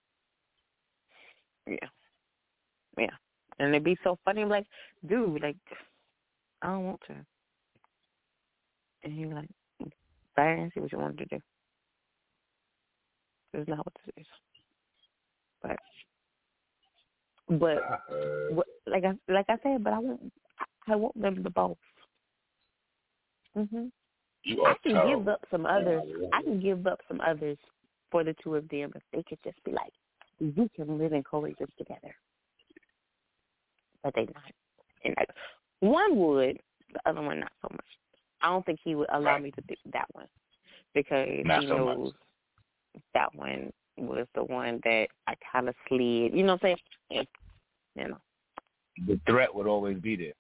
yeah. And it'd be so funny, like, dude, like, I don't want to. And you're like, I didn't see what you wanted to do. It's not what this is. But like I said, but I want them to both. I can give up some others. I can give up some others for the two of them if they could just be like, we can live and coexist together. But they not. And like, one would, the other one not so much. I don't think he would allow me to pick that one because not he so knows much. That one was the one that I kind of slid. You know what I'm saying? Yeah. You know. The threat would always be there.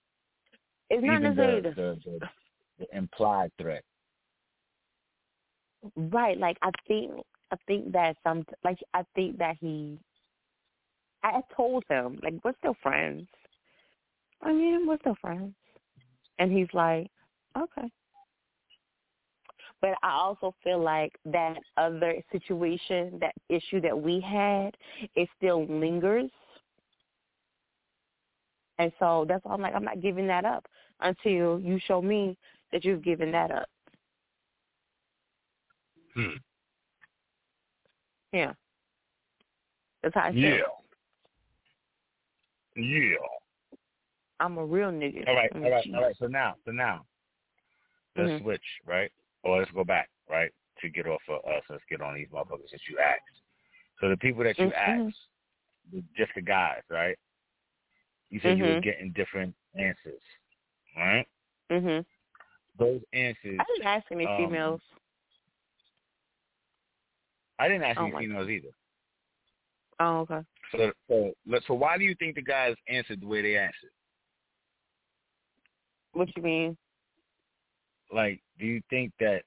It's not even necessarily the implied threat. Right, like I think that I told him, like, we're still friends. I mean, we're still friends. And he's like, okay. But I also feel like that other situation, that issue that we had, it still lingers. And so that's why I'm like, I'm not giving that up until you show me that you've given that up. Yeah. That's how I feel. Yeah. I'm a real nigga. All right. So now, let's switch, right? Or let's go back, right? To get off of us, let's get on these motherfuckers that you asked. So the people that you asked, just the guys, right? You said you were getting different answers, right? Those answers. I didn't ask any females. I didn't ask any females either. Oh, okay. So why do you think the guys answered the way they answered? What you mean? Like, do you think that,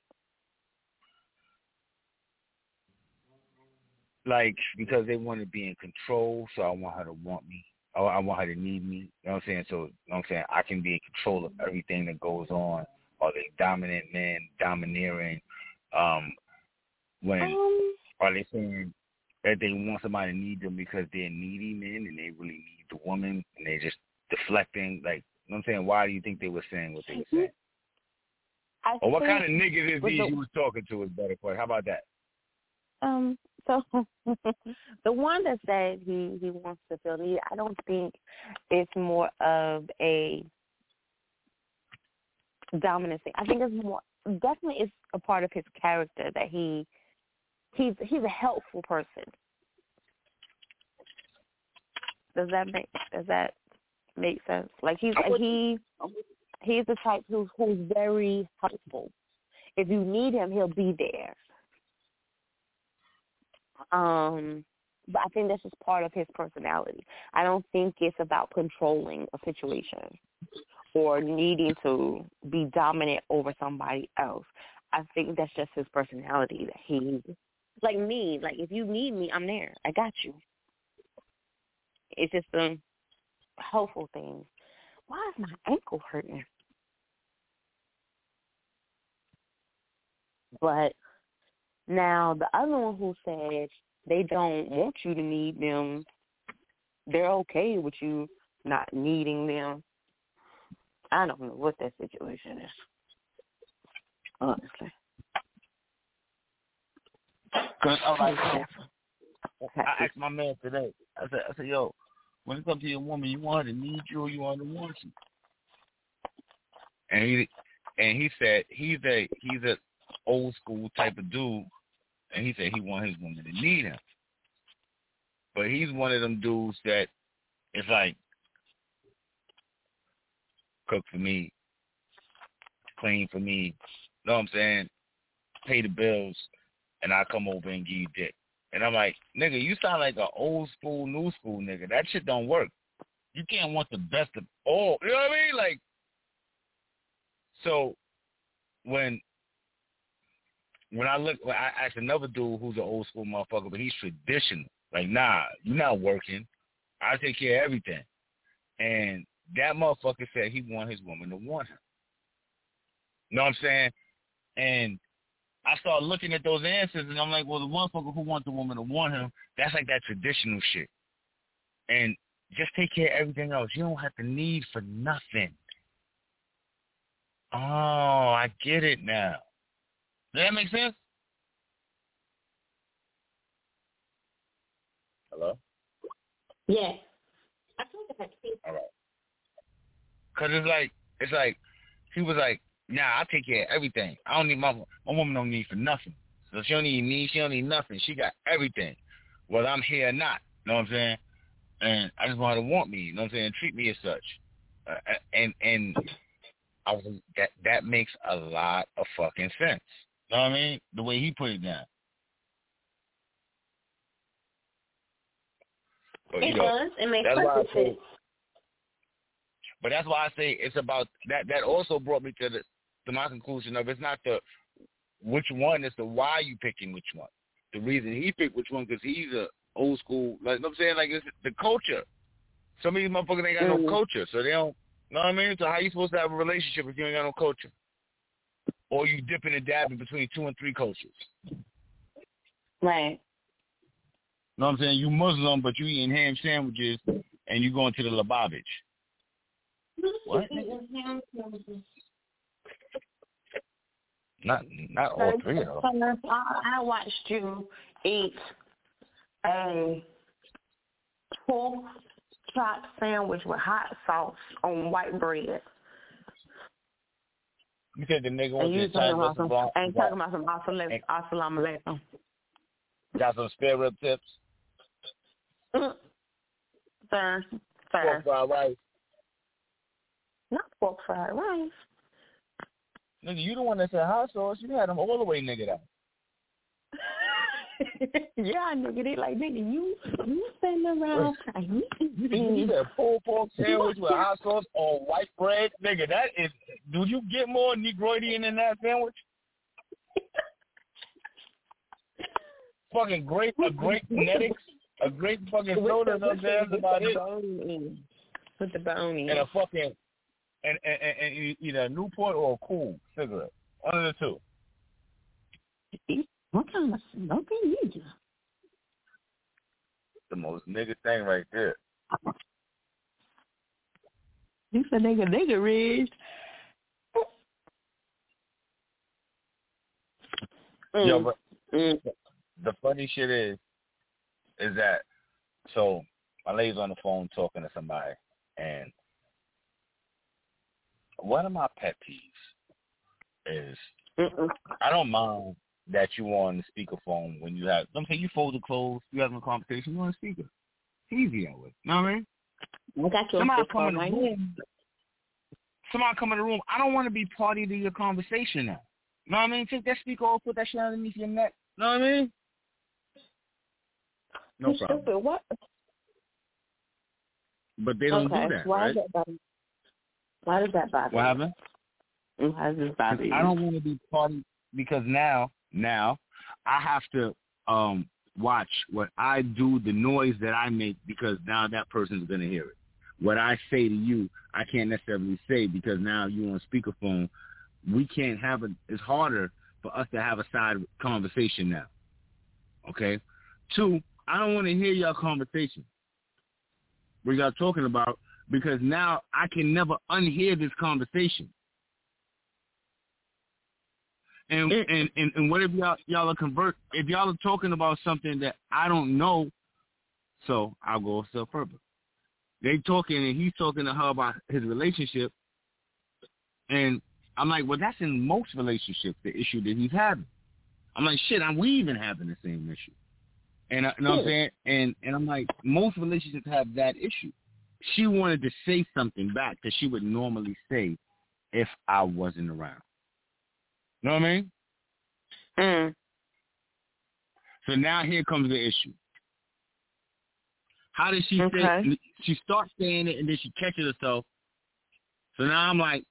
like, because they want to be in control, so I want her to want me, or I want her to need me, you know what I'm saying? So, you know what I'm saying, I can be in control of everything that goes on. Are they dominant men, domineering? Are they saying that they want somebody to need them because they're needy men and they really need the woman and they're just deflecting? Like, you know what I'm saying? Why do you think they were saying what they were saying? Or what kind of niggas is these you was talking to is better question. How about that? So the one that said he wants to feel needed, I don't think it's more of a dominant thing. I think it's more, definitely it's a part of his character that he's a helpful person. Does that make sense? Like he's the type who's very helpful. If you need him, he'll be there. But I think that's just part of his personality. I don't think it's about controlling a situation or needing to be dominant over somebody else. I think that's just his personality that he, like me, like if you need me, I'm there. I got you. It's just a helpful thing. Why is my ankle hurting? But now the other one who said they don't want you to need them, they're okay with you not needing them. I don't know what that situation is, honestly. Cause I asked my man today. I said, yo, when it comes to your woman, you want her to need you or you want her to want you? And he said he's a old school type of dude, and he said he want his woman to need him. But he's one of them dudes that it's like cook for me, clean for me, know what I'm saying? Pay the bills, and I come over and give you dick. And I'm like, nigga, you sound like an old school, new school nigga. That shit don't work. You can't want the best of all. You know what I mean? Like, so when I asked another dude who's an old school motherfucker, but he's traditional. Like, nah, you're not working. I take care of everything. And that motherfucker said he want his woman to want him. You know what I'm saying? And I started looking at those answers, and I'm like, well, the motherfucker who wants the woman to want him, that's like that traditional shit. And just take care of everything else. You don't have to need for nothing. Oh, I get it now. Does that make sense? Hello? Yes. I told you that. All right. Because it's like, he was like, nah, I take care of everything. I don't need my woman don't need for nothing. So she don't need me, she don't need nothing. She got everything. Whether I'm here or not. You know what I'm saying? And I just want her to want me, you know what I'm saying? Treat me as such. And I was that makes a lot of fucking sense. You know what I mean? The way he put it down. But, it does. It makes perfect sense. But that's why I say it's about that. That also brought me to my conclusion of it's not the which one is the why you picking which one. The reason he picked which one because he's a old school. Like, you know what I'm saying? Like, it's the culture. Some of these motherfuckers ain't got no culture, so they don't. You know what I mean? So how you supposed to have a relationship if you ain't got no culture? Or you dipping and dabbing between 2 and 3 cultures? Right. You know what I'm saying? You Muslim, but you eating ham sandwiches and you going to the Lubavitch. What? Not all 3 of them. I watched you eat a pork chop sandwich with hot sauce on white bread. You said the nigga went to the Chinese restaurant. Ain't talking about some assalamu alaikum. Got some spare rib tips. Sir. Pork fried rice. Not pork fried rice. Nigga, you the one that said hot sauce. You had them all the way nigga out. Yeah, nigga, they like, nigga, you sitting around. You said pulled pork sandwich with hot sauce on white bread. Nigga, that is, do you get more Negroidian in that sandwich? Fucking great genetics, a great fucking soda up there. That's about it. With the bone in. And a fucking, and either a Newport or a Cool cigarette. One of the two. What kind of smoking you do? The most nigga thing right there. You said nigga raised. Yo, but the funny shit is that, so my lady's on the phone talking to somebody, and one of my pet peeves is I don't mind that you on the speakerphone when you have, I'm saying you fold the clothes, you having a conversation, you on the speaker. It's easy that way. You know what I mean? Somebody come in the room. Somebody come in the room. I don't want to be party to your conversation now. You know what I mean? Take that speaker off, put that shit underneath your neck. You know what I mean? No problem. Stupid. What? But they don't do that, right? Why does that bother you? What happened? Why does this bother you? I don't want to be party because now I have to watch what I do, the noise that I make, because now that person's going to hear it. What I say to you, I can't necessarily say because now you on speakerphone. We can't have it's harder for us to have a side conversation now. Okay? 2, I don't want to hear your conversation. What y'all talking about, because now I can never unhear this conversation. And what if y'all are if y'all are talking about something that I don't know, so I'll go a step further. They talking and he's talking to her about his relationship, and I'm like, well, that's in most relationships, the issue that he's having. I'm like, shit, we even having the same issue. And you know what I'm saying? And I'm like, most relationships have that issue. She wanted to say something back that she would normally say if I wasn't around. You know what I mean? So now here comes the issue. How did she say? She starts saying it and then she catches herself. So now I'm like,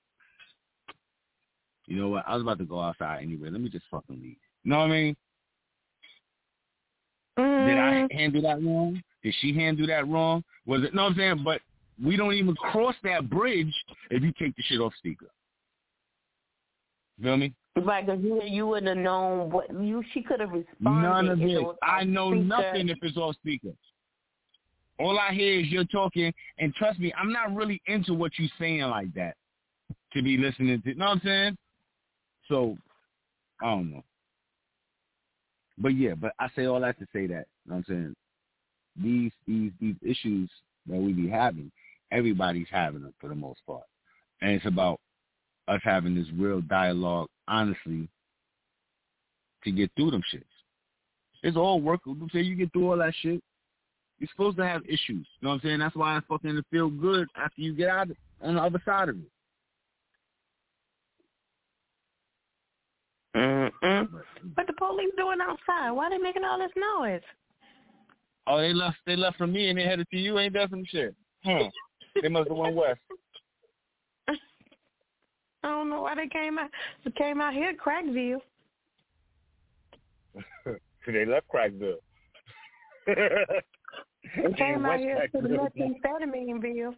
you know what? I was about to go outside anyway. Let me just fucking leave. You know what I mean? Did I handle that wrong? Did she handle that wrong? Was it? No, I'm saying, but we don't even cross that bridge if you take the shit off speaker. Feel me? Right, because you wouldn't have known what she could have responded. None of it. I know nothing if it's off speaker. All I hear is you're talking, and trust me, I'm not really into what you're saying like that to be listening to. You know what I'm saying? So, I don't know. But yeah, but I say all that to say that, you know what I'm saying, these issues that we be having, everybody's having them for the most part. And it's about us having this real dialogue, honestly, to get through them shits. It's all work. Say you get through all that shit, you're supposed to have issues. You know what I'm saying? That's why I fucking feel good after you get out on the other side of it. What the police doing outside? Why are they making all this noise? Oh, they left from me and they headed to you. Ain't that some shit? They must have went west. I don't know why they came out here, Crackville. So they left Crackville. They came out here to the methamphetamine,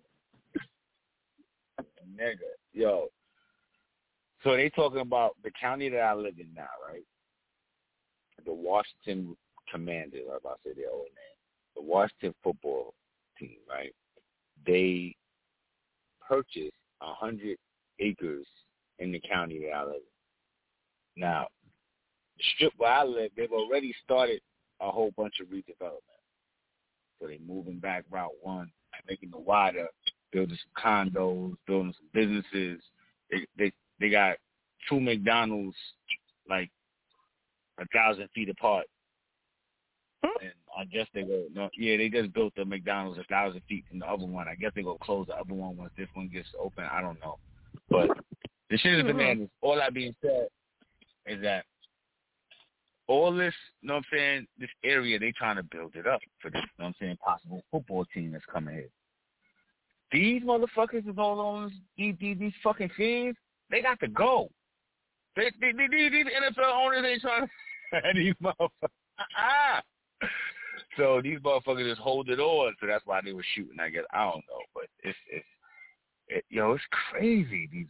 Nigga, yo. So they talking about the county that I live in now, right? The Washington Commanders, I'm about to say their old name. The Washington football team, right? They purchased 100 acres in the county that I live in. Now, the strip where I live, they've already started a whole bunch of redevelopment. So they're moving back Route 1, making it wider, building some condos, building some businesses. They got 2 McDonald's like 1,000 feet apart. And I guess they just built the McDonald's 1,000 feet from the other one. I guess they go close the other one once this one gets open. I don't know. But the shit is bananas. All that being said is that all this, you know what I'm saying, this area, they trying to build it up for this, you know what I'm saying, possible football team that's coming here. These motherfuckers is all on these fucking fiends. They got to go. These NFL owners ain't trying to these motherfuckers. So these motherfuckers just hold it on. So that's why they were shooting, I guess. I don't know. But it's crazy. These,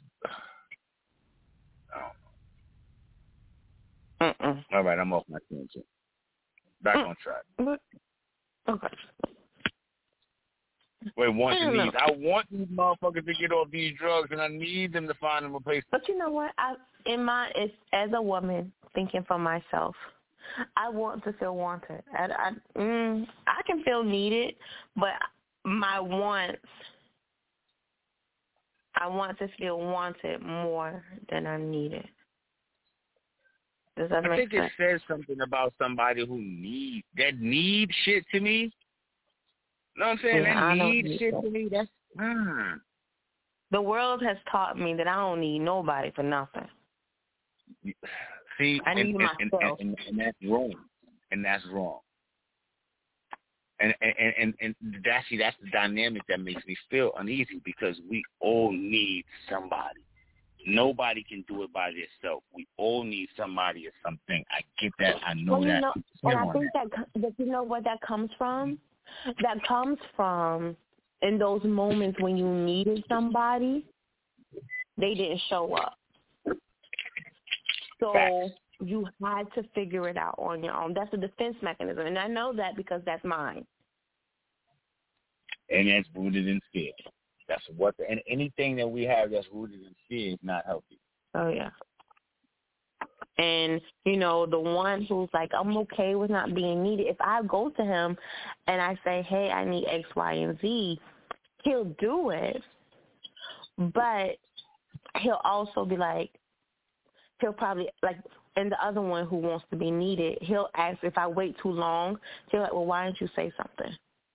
I don't know. All right, I'm off my tangent. Back on track. Okay. Wait, I want these motherfuckers to get off these drugs, and I need them to find them a place. But you know what? It's as a woman thinking for myself, I want to feel wanted. I can feel needed, but I want to feel wanted more than I needed. Does that make sense? I think it says something about somebody who need shit to me. You know what I'm saying? Yeah, that need shit to me, that's... The world has taught me that I don't need nobody for nothing. See, I need myself. And that's wrong. And that's wrong. And that's the dynamic that makes me feel uneasy, because we all need somebody. Nobody can do it by themselves. We all need somebody or something. I get that. I know that. And I think that you know what that comes from? That comes from in those moments when you needed somebody, they didn't show up. So you had to figure it out on your own. That's a defense mechanism. And I know that because that's mine. And that's rooted in fear. That's and anything that we have that's rooted in fear is not healthy. Oh, yeah. And, the one who's like, I'm okay with not being needed. If I go to him and I say, hey, I need X, Y, and Z, he'll do it. But he'll also be like, he'll probably, like, and the other one who wants to be needed, he'll ask if I wait too long, he'll like, well, why didn't you say something?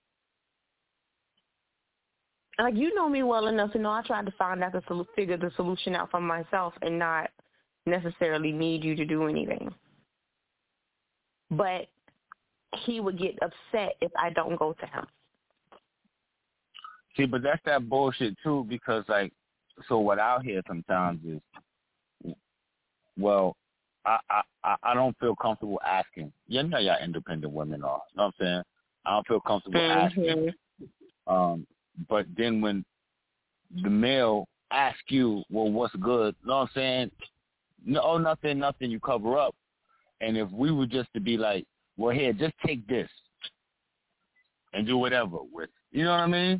Like, you know me well enough to know I tried to figure the solution out for myself and not necessarily need you to do anything. But he would get upset if I don't go to him. See, but that's that bullshit too, because so what I'll hear sometimes is, well, I don't feel comfortable asking. You know y'all independent women are. You know what I'm saying? I don't feel comfortable asking. But then when the male asks you, well, what's good? You know what I'm saying? No, nothing, you cover up. And if we were just to be like, well, here, just take this and do whatever with, you know what I mean?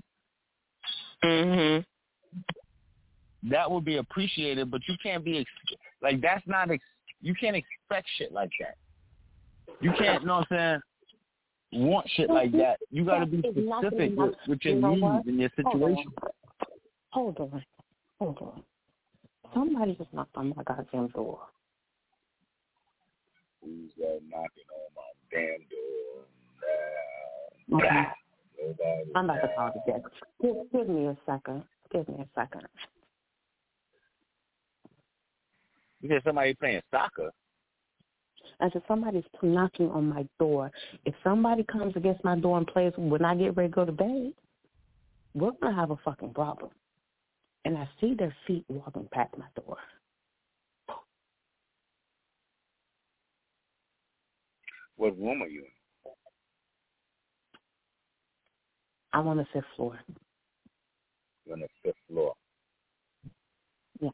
That would be appreciated, but you can't be, you can't expect shit like that. You can't, you know what I'm saying, want shit like that. You got to be specific with your needs and your situation. Hold on. Somebody just knocked on my goddamn door. Who's that knocking on my damn door now? Okay. I'm about to call the desk. Give me a second. You said somebody playing soccer? I said somebody's knocking on my door. If somebody comes against my door and plays when I get ready to go to bed, we're going to have a fucking problem. And I see their feet walking past my door. What room are you in? I'm on the 5th floor. You're on the 5th floor. Yeah.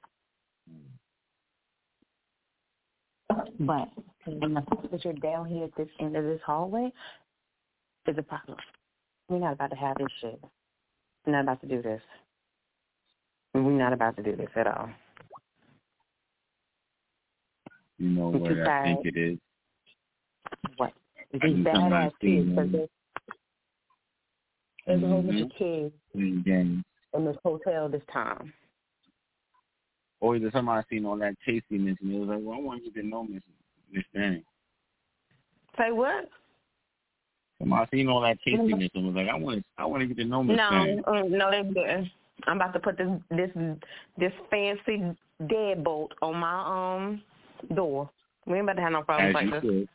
But in the fact that you're down here at this end of this hallway is a problem. We're not about to have this shit. We're not about to do this. We're not about to do this at all. You know what I think it is? What? These badass kids. There's a whole bunch of kids in this hotel this time. Oh, there's somebody I seen on that tastiness, and it was like, well, I want you to know Miss Danny. Say what? Somebody seen all that tastiness and was like, I want to get to know Miss Danny. No, they didn't. I'm about to put this fancy deadbolt on my door. We ain't about to have no problems like this. Should.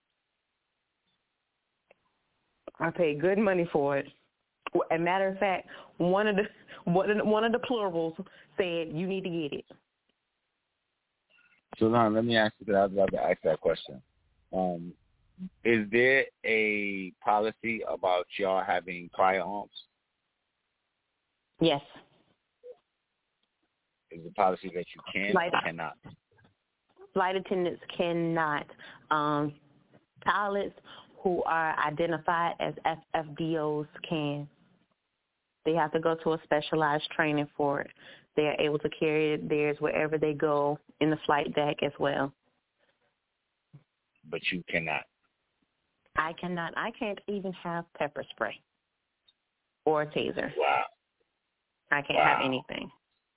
I paid good money for it. As a matter of fact, one of the plurals said you need to get it. So now let me ask you, because I was about to ask that question. Is there a policy about y'all having firearms? Yes. Is the policy that you can or cannot? Flight attendants cannot. Pilots who are identified as FFDOs can. They have to go to a specialized training for it. They are able to carry theirs wherever they go in the flight deck as well. But you cannot. I cannot. I can't even have pepper spray or a taser. Wow. I can't have anything.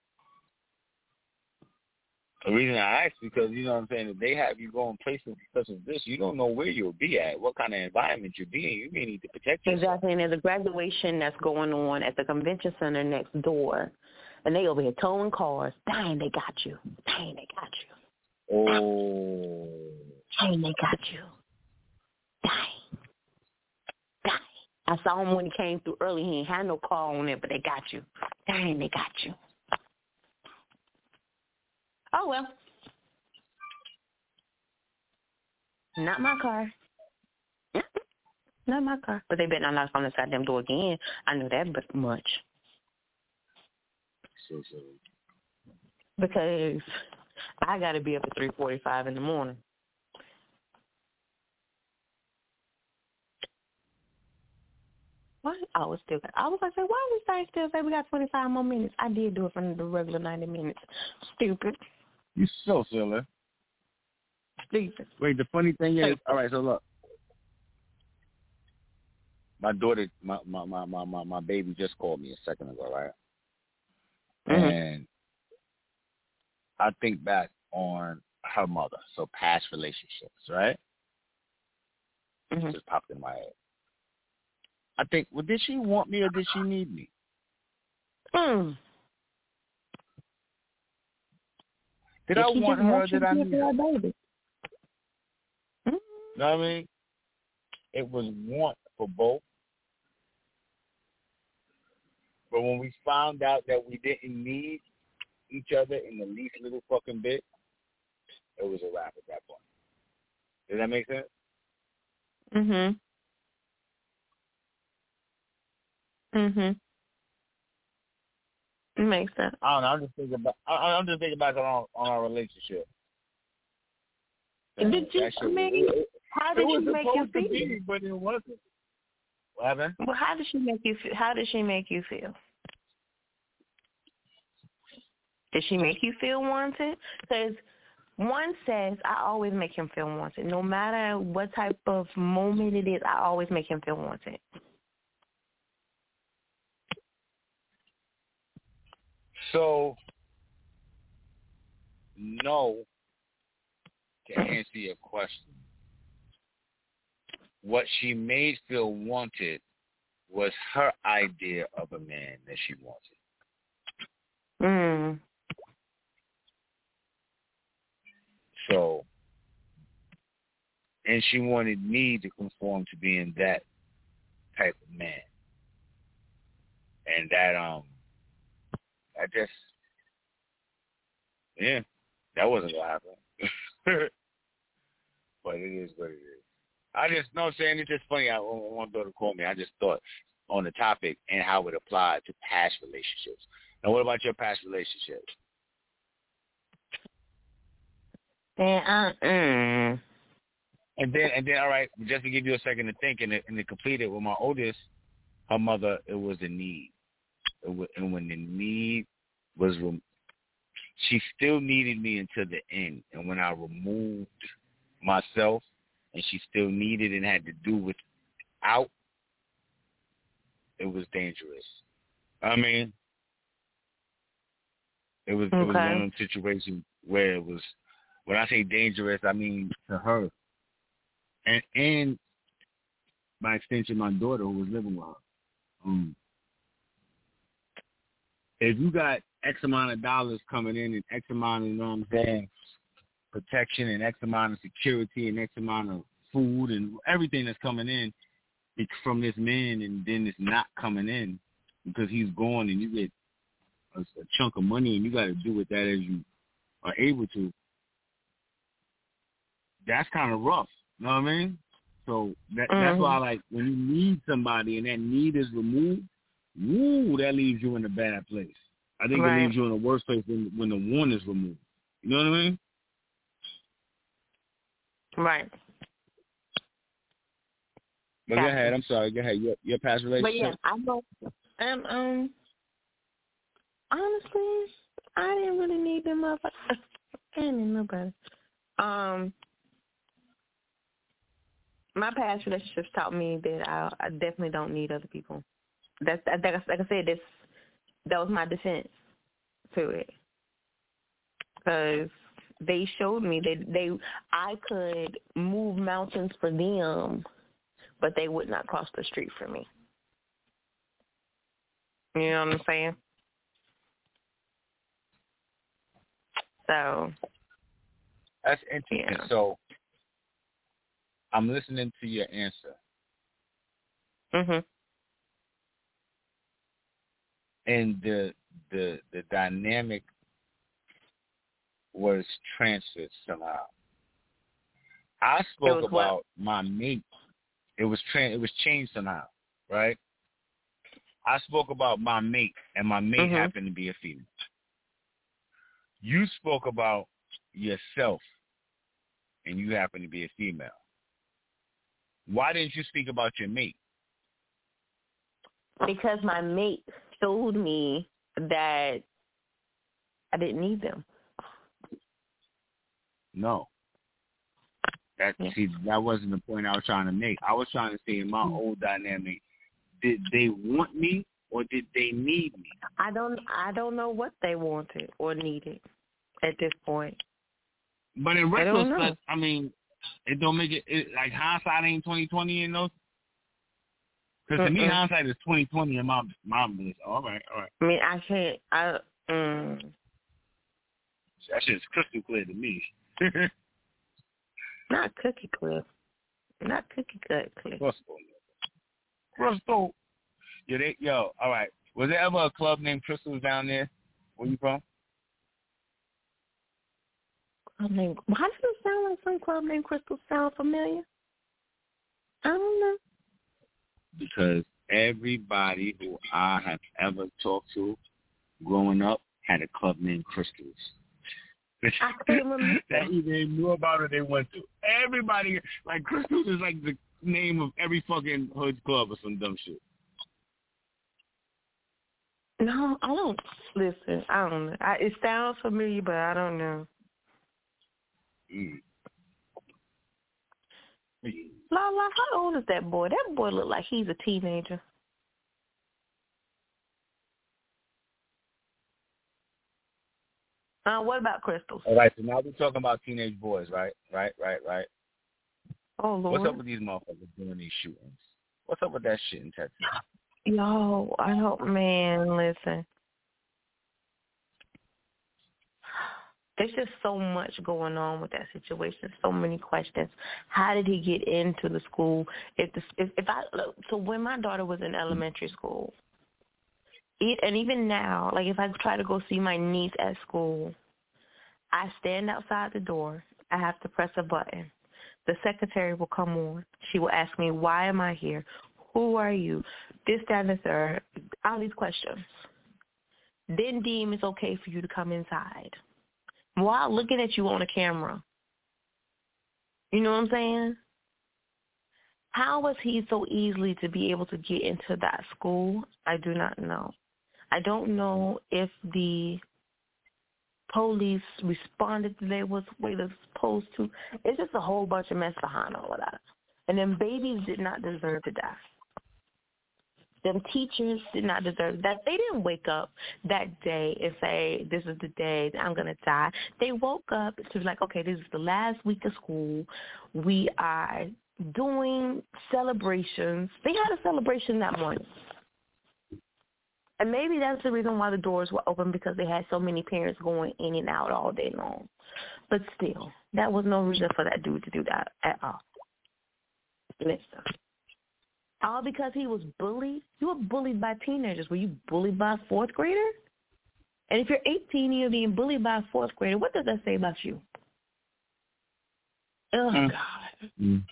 The reason I ask, because, you know what I'm saying, if they have you going places such as this, you don't know where you'll be at, what kind of environment you'll be in. You may need to protect yourself. Exactly, and there's a graduation that's going on at the convention center next door, and they over here towing cars. Dang, they got you. Dang, they got you. Oh. Dang, they got you. Dang. Dang. I saw him when he came through early. He ain't had no car on it, but they got you. Dang, they got you. Oh, well. Not my car. Not my car. But they better not knock on this goddamn door again. I know that but much. So. Because I got to be up at 3:45 in the morning. What? Oh, it's still. I was going to say, why we still say we got 25 more minutes? I did do it for the regular 90 minutes. Stupid. You so silly. Stupid. Wait, the funny thing is, all right, so look. My daughter, my baby just called me a second ago, right? Mm-hmm. And I think back on her mother, so past relationships, right? Mm-hmm. Just popped in my head. I think, well, did she want me or did she need me? Did I want her or did I need her? Baby? You know what I mean? It was want for both. But when we found out that we didn't need each other in the least little fucking bit, it was a wrap at that point. Does that make sense? Mm-hmm. It makes sense. I don't know. I'm just thinking back on our relationship. Did you? How did she make you feel? But it wasn't. What happened? Well, how did she make you feel? How did she make you feel? Did she make you feel wanted? Because one says, I always make him feel wanted. No matter what type of moment it is, I always make him feel wanted. So, no, to answer your question, what she made feel wanted was her idea of a man that she wanted. So, and she wanted me to conform to being that type of man. And that, I just, yeah, that wasn't going to happen. But it is what it is. I just know what I'm saying. It's just funny. One daughter called me. I just thought on the topic and how it applied to past relationships. Now, what about your past relationships? And then, all right, just to give you a second to think and to complete it with my oldest, her mother, it was a need. And when the need was, she still needed me until the end. And when I removed myself and she still needed and had to do without, it was dangerous. I mean, it was one of those situations where it was, when I say dangerous, I mean to her. And by extension, my daughter who was living with her. If you got X amount of dollars coming in and X amount of, you know what I'm saying, protection and X amount of security and X amount of food and everything that's coming in from this man, and then it's not coming in because he's gone, and you get a chunk of money and you got to do with that as you are able to, that's kind of rough. You know what I mean? So that's why, like, when you need somebody and that need is removed, that leaves you in a bad place. I think it leaves you in a worse place when the one is removed. You know what I mean? Right. But go ahead. I'm sorry. Go ahead. Your past relationship. But yeah, I know. Honestly, I didn't really need them motherfuckers. I didn't need nobody. My past relationships taught me that I definitely don't need other people. Like I said, that was my defense to it, because they showed me that I could move mountains for them, but they would not cross the street for me. You know what I'm saying? So that's interesting. Yeah. So I'm listening to your answer. Mhm. And the dynamic was transferred somehow. I spoke about my mate. It was changed somehow, right? I spoke about my mate, and my mate happened to be a female. You spoke about yourself, and you happen to be a female. Why didn't you speak about your mate? Because my mate told me that I didn't need them. No. That wasn't the point I was trying to make. I was trying to say, in my old dynamic, did they want me or did they need me? I don't know what they wanted or needed at this point. But in retrospect, I mean, it don't make it like hindsight ain't 20/20 in those. Because to me, hindsight is 20/20 in my business. All right. I mean, I can't. That shit's crystal clear to me. Not cookie clear. Not cookie cut clear. Crystal. Yo, all right. Was there ever a club named Crystals down there? Where you from? Why does it sound like some club named Crystal sound familiar? I don't know. Because everybody who I have ever talked to growing up had a club named Crystals. I couldn't remember. That either knew about or they went to. Everybody, like, Crystals is like the name of every fucking hood club or some dumb shit. No, I don't. Listen, I don't know. It sounds familiar, but I don't know. Lala, how old is that boy? That boy look like he's a teenager. What about Crystals? All right, so now we're talking about teenage boys, right? Right. Oh, Lord. What's up with these motherfuckers doing these shootings? What's up with that shit in Texas? Yo, listen. There's just so much going on with that situation. So many questions. How did he get into the school? So when my daughter was in elementary school, and even now, like if I try to go see my niece at school, I stand outside the door. I have to press a button. The secretary will come on. She will ask me, why am I here? Who are you? This, that, and the third. All these questions. Then deem it's okay for you to come inside while looking at you on a camera. You know what I'm saying? How was he so easily to be able to get into that school? I do not know. I don't know if the police responded the way they're supposed to. It's just a whole bunch of mess behind all of that. And them babies did not deserve to die. Them teachers did not deserve that. They didn't wake up that day and say, this is the day that I'm going to die. They woke up to be like, okay, this is the last week of school. We are doing celebrations. They had a celebration that morning. And maybe that's the reason why the doors were open, because they had so many parents going in and out all day long. But still, that was no reason for that dude to do that at all. Listen. All because he was bullied? You were bullied by teenagers. Were you bullied by a fourth grader? And if you're 18 and you're being bullied by a fourth grader, what does that say about you? Oh, God.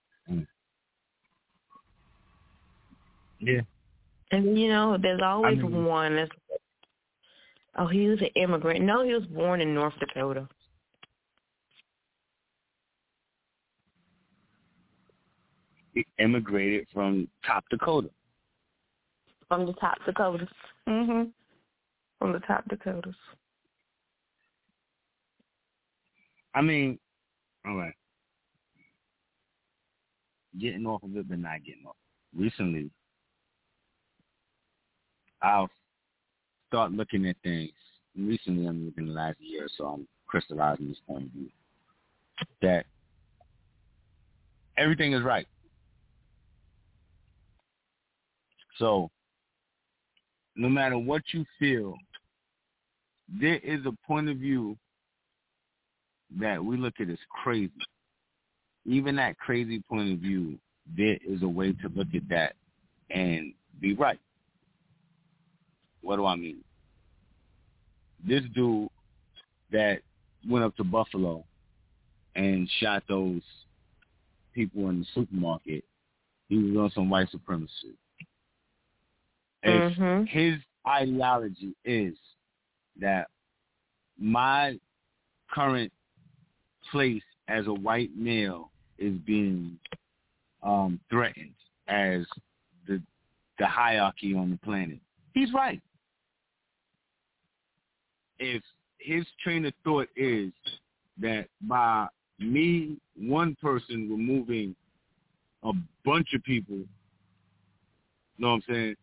Yeah. And, you know, there's always one that's, oh, he was an immigrant. No, he was born in North Dakota. He immigrated from top Dakota. From the top Dakotas. Mm-hmm. From the top Dakotas. I mean, all right. Getting off of it, but not getting off. Recently, I'll start looking at things. Recently, I'm looking the last year or so, I'm crystallizing this point of view. That everything is right. So, no matter what you feel, there is a point of view that we look at as crazy. Even that crazy point of view, there is a way to look at that and be right. What do I mean? This dude that went up to Buffalo and shot those people in the supermarket, he was on some white supremacy. If his ideology is that my current place as a white male is being threatened as the hierarchy on the planet, he's right. If his train of thought is that by me, one person, removing a bunch of people, you know what I'm saying,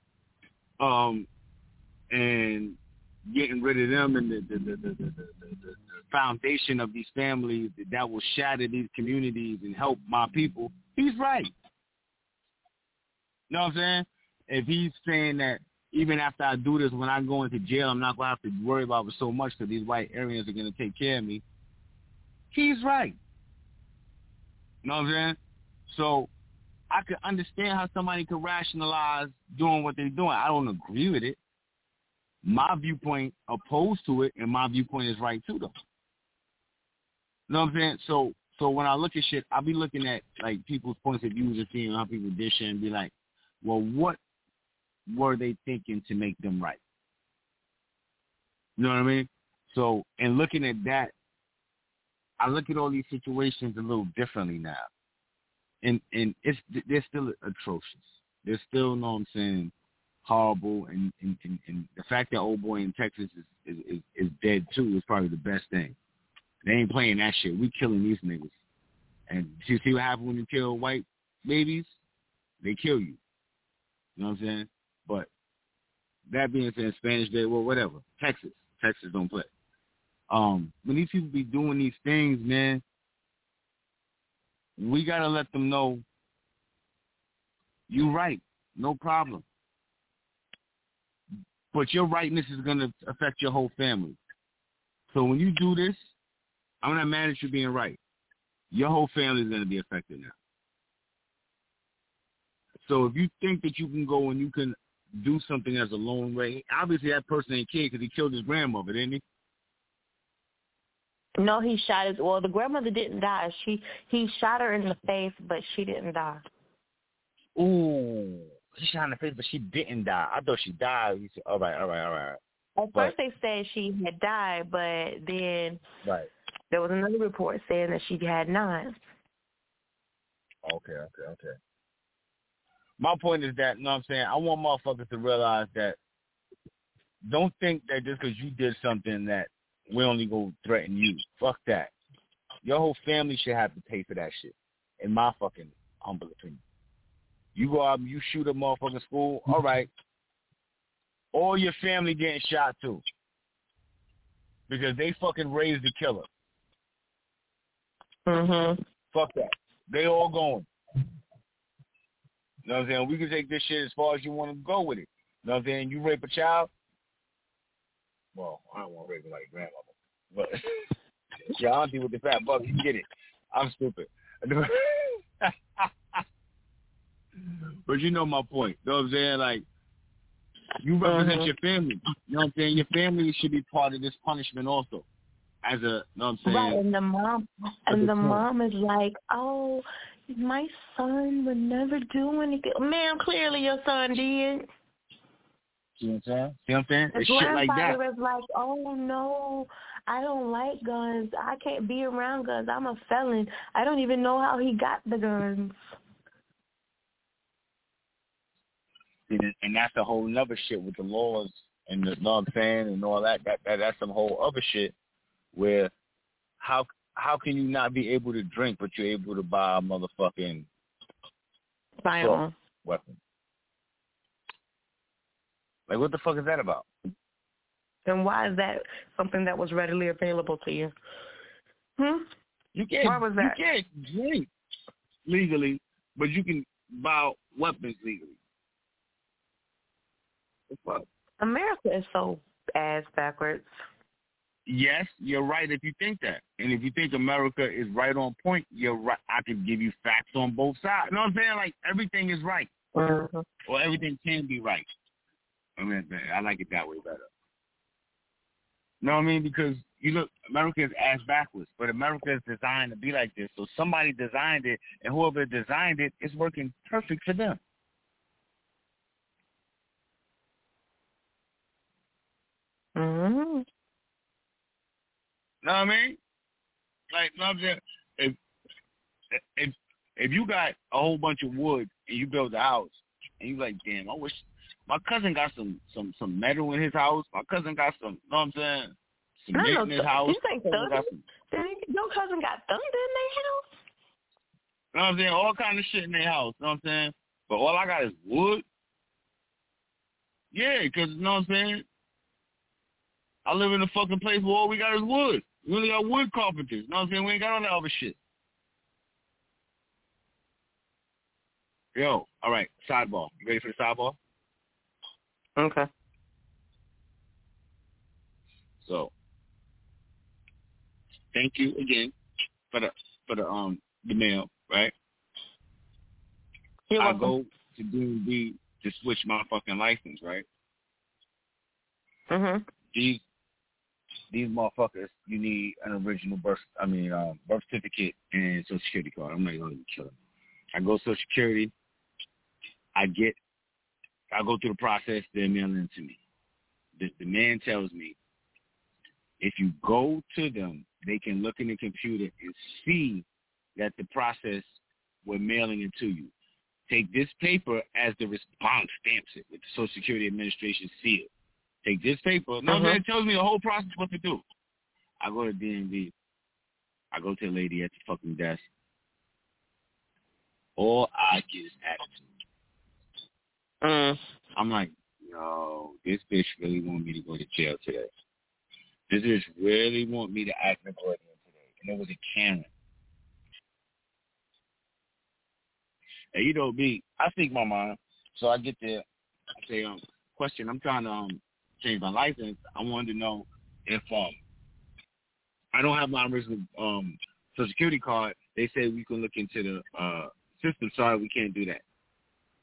and getting rid of them and the foundation of these families that will shatter these communities and help my people, he's right. You know what I'm saying? If he's saying that even after I do this, when I go into jail, I'm not going to have to worry about it so much because these white Aryans are going to take care of me, he's right. You know what I'm saying? So I could understand how somebody could rationalize doing what they're doing. I don't agree with it. My viewpoint opposed to it, and my viewpoint is right too, though. You know what I'm saying? So when I look at shit, I'll be looking at like people's points of views and seeing how people dish it and be like, well, what were they thinking to make them right? You know what I mean? So, and looking at that, I look at all these situations a little differently now. And they're still atrocious. They're still, you know what I'm saying, horrible. And the fact that old boy in Texas is dead too is probably the best thing. They ain't playing that shit. We killing these niggas. And you see what happens when you kill white babies? They kill you. You know what I'm saying? But that being said, Spanish Day, well, whatever. Texas don't play. When these people be doing these things, man, we got to let them know you're right. No problem. But your rightness is going to affect your whole family. So when you do this, I'm not mad at you being right. Your whole family is going to be affected now. So if you think that you can go and you can do something as a lone ray, obviously that person ain't kid because he killed his grandmother, didn't he? No, he shot his. Well, the grandmother didn't die. He shot her in the face, but she didn't die. Ooh, he shot in the face, but she didn't die. I thought she died. He said, all right. At first, they said she had died, but then there was another report saying that she had not. Okay. My point is that, you know what I'm saying, I want motherfuckers to realize that don't think that just because you did something that we only go threaten you. Fuck that. Your whole family should have to pay for that shit, in my fucking humble opinion. You go out and you shoot a motherfucking school, all right. All your family getting shot too. Because they fucking raised the killer. Mm-hmm. Fuck that. They all going. You know what I'm saying? We can take this shit as far as you want to go with it. You know what I'm saying? You rape a child? Well, I don't want to rape it like a grandmother. But your auntie with the fat buck, you get it. I'm stupid. But you know my point. You know what I'm saying? Like, you represent your family. You know what I'm saying? Your family should be part of this punishment also. As a, you know what I'm saying? Right, and the mom is like, oh, my son would never do anything. Ma'am, clearly your son did. See what I'm saying? See what I'm saying? The It's shit like that. grandfather is like, oh, no, I don't like guns. I can't be around guns. I'm a felon. I don't even know how he got the guns. And that's a whole nother shit with the laws and the, you know what I'm saying, and all that. That's some whole other shit where how can you not be able to drink but you're able to buy a motherfucking firearm weapon? Like, what the fuck is that about? Then why is that something that was readily available to you? You can't. Why was that? You can't drink legally, but you can buy weapons legally. The fuck? America is so ass backwards. Yes, you're right if you think that. And if you think America is right on point, you're right. I could give you facts on both sides. You know what I'm saying? Like, everything is right. Mm-hmm. Or everything can be right. I mean, I like it that way better. You know what I mean? Because you look, America is ass backwards, but America is designed to be like this. So somebody designed it, and whoever designed it is working perfect for them. Mm-hmm. You know what I mean? Like, you know what I'm saying? If you got a whole bunch of wood and you build a house, and you like, damn, I wish my cousin got some metal in his house. My cousin got some, you know what I'm saying? Some meat in his house. You think thunder? Your cousin got thunder in their house? You know what I'm saying? All kind of shit in their house. You know what I'm saying? But all I got is wood. Yeah, because, you know what I'm saying? I live in a fucking place where all we got is wood. We only got wood carpenters. You know what I'm saying? We ain't got all that other shit. Yo, all right, sidebar. You ready for the sidebar? Okay. So, thank you again for the mail, right? You're I welcome. go to DMV to switch my fucking license, right? Mhm. These motherfuckers, you need an original birth certificate and Social Security card. I'm not going to kill them. I go Social Security. I go through the process. They mail it to me. The man tells me, if you go to them, they can look in the computer and see that the process, we're mailing it to you. Take this paper as the response, stamps it with the Social Security Administration seal. Take this paper. No, man, it tells me the whole process what to do. I go to DMV. I go to the lady at the fucking desk. All I get is attitude. I'm like, yo, this bitch really want me to go to jail today. This bitch really want me to act Nickelodeon today. And it was a Karen. And you know me, I speak my mind. So I get there. I say, question, I'm trying to change my license. I wanted to know if I don't have my original Social Security card. They say we can look into the system. Sorry, we can't do that.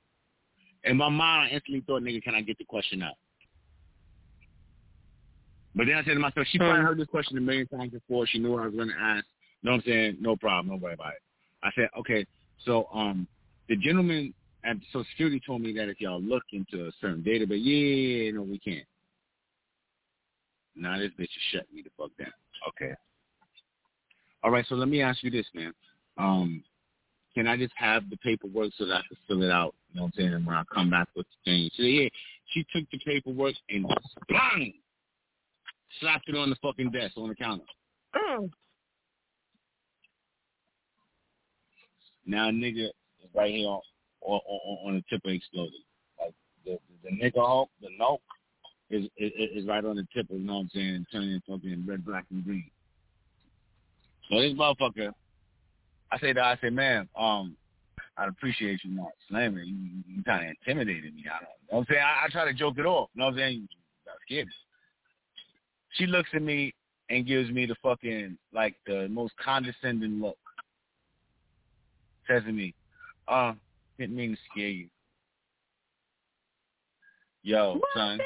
In my mind, I instantly thought, nigga, can I get the question out? But then I said to myself, she probably heard this question a million times before. She knew what I was going to ask. You know what I'm saying? No problem. Don't worry about it. I said, okay, so the gentleman at Social Security told me that if y'all look into a certain database, no, we can't. Now this bitch is shutting me the fuck down. Okay. All right, so let me ask you this, man. Can I just have the paperwork so that I can fill it out? You know what I'm saying? And when I come back with the thing. So, yeah, she took the paperwork and bang! Slapped it on the fucking desk, on the counter. Now, nigga is right here on the tip of exploding. Like, the nigga Hulk, the Noke, is right on the tip of, you know what I'm saying, turning fucking red, black, and green. So this motherfucker, I said, man, I'd appreciate you not slamming. You kind of intimidated me. I don't know. You know what I'm saying? I try to joke it off. You know what I'm saying? You got scared me. She looks at me and gives me the fucking, like, the most condescending look. Says to me, didn't mean to scare you. Yo, son.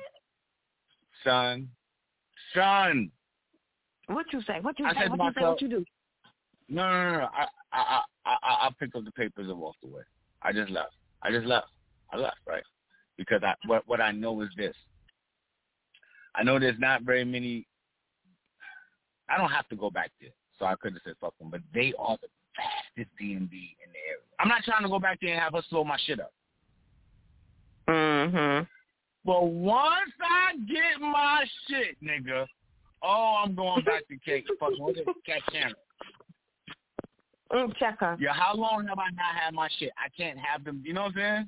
What you say? What you I say? said What to you myself, say? What you do? No. I picked up the papers and walked away. I just left. I left, right? Because what I know is this. I know there's not very many. I don't have to go back there, so I could have said fuck them. But they are the fastest DMV in the area. I'm not trying to go back there and have her slow my shit up. Mm-hmm. But once I get my shit, nigga, I'm going back to Kate. Fucking what's it? Cat Channel. Check her. Yeah, how long have I not had my shit? I can't have them. You know what I'm saying?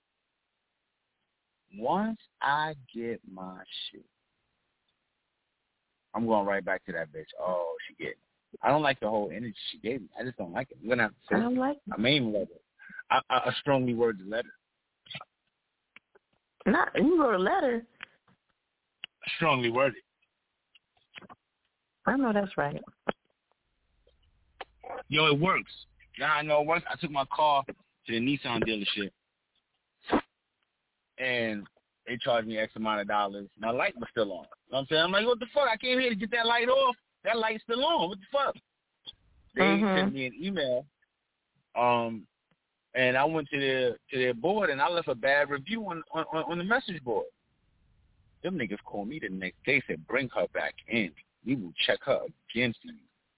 Once I get my shit, I'm going right back to that bitch. Oh, she get it. I don't like the whole energy she gave me. I just don't like it. I'm going to have to say I don't like it. I mean, letter. A strongly worded letter. Not, you wrote a letter. Strongly worded. I know that's right. Yo, it works. Now I know it works. I took my car to the Nissan dealership, and they charged me X amount of dollars. My light was still on. You know what I'm saying? I'm like, what the fuck? I came here to get that light off. That light's still on. What the fuck? They sent me an email, and I went to their board, and I left a bad review on the message board. Them niggas called me the next day, said, bring her back in. We will check her again for you.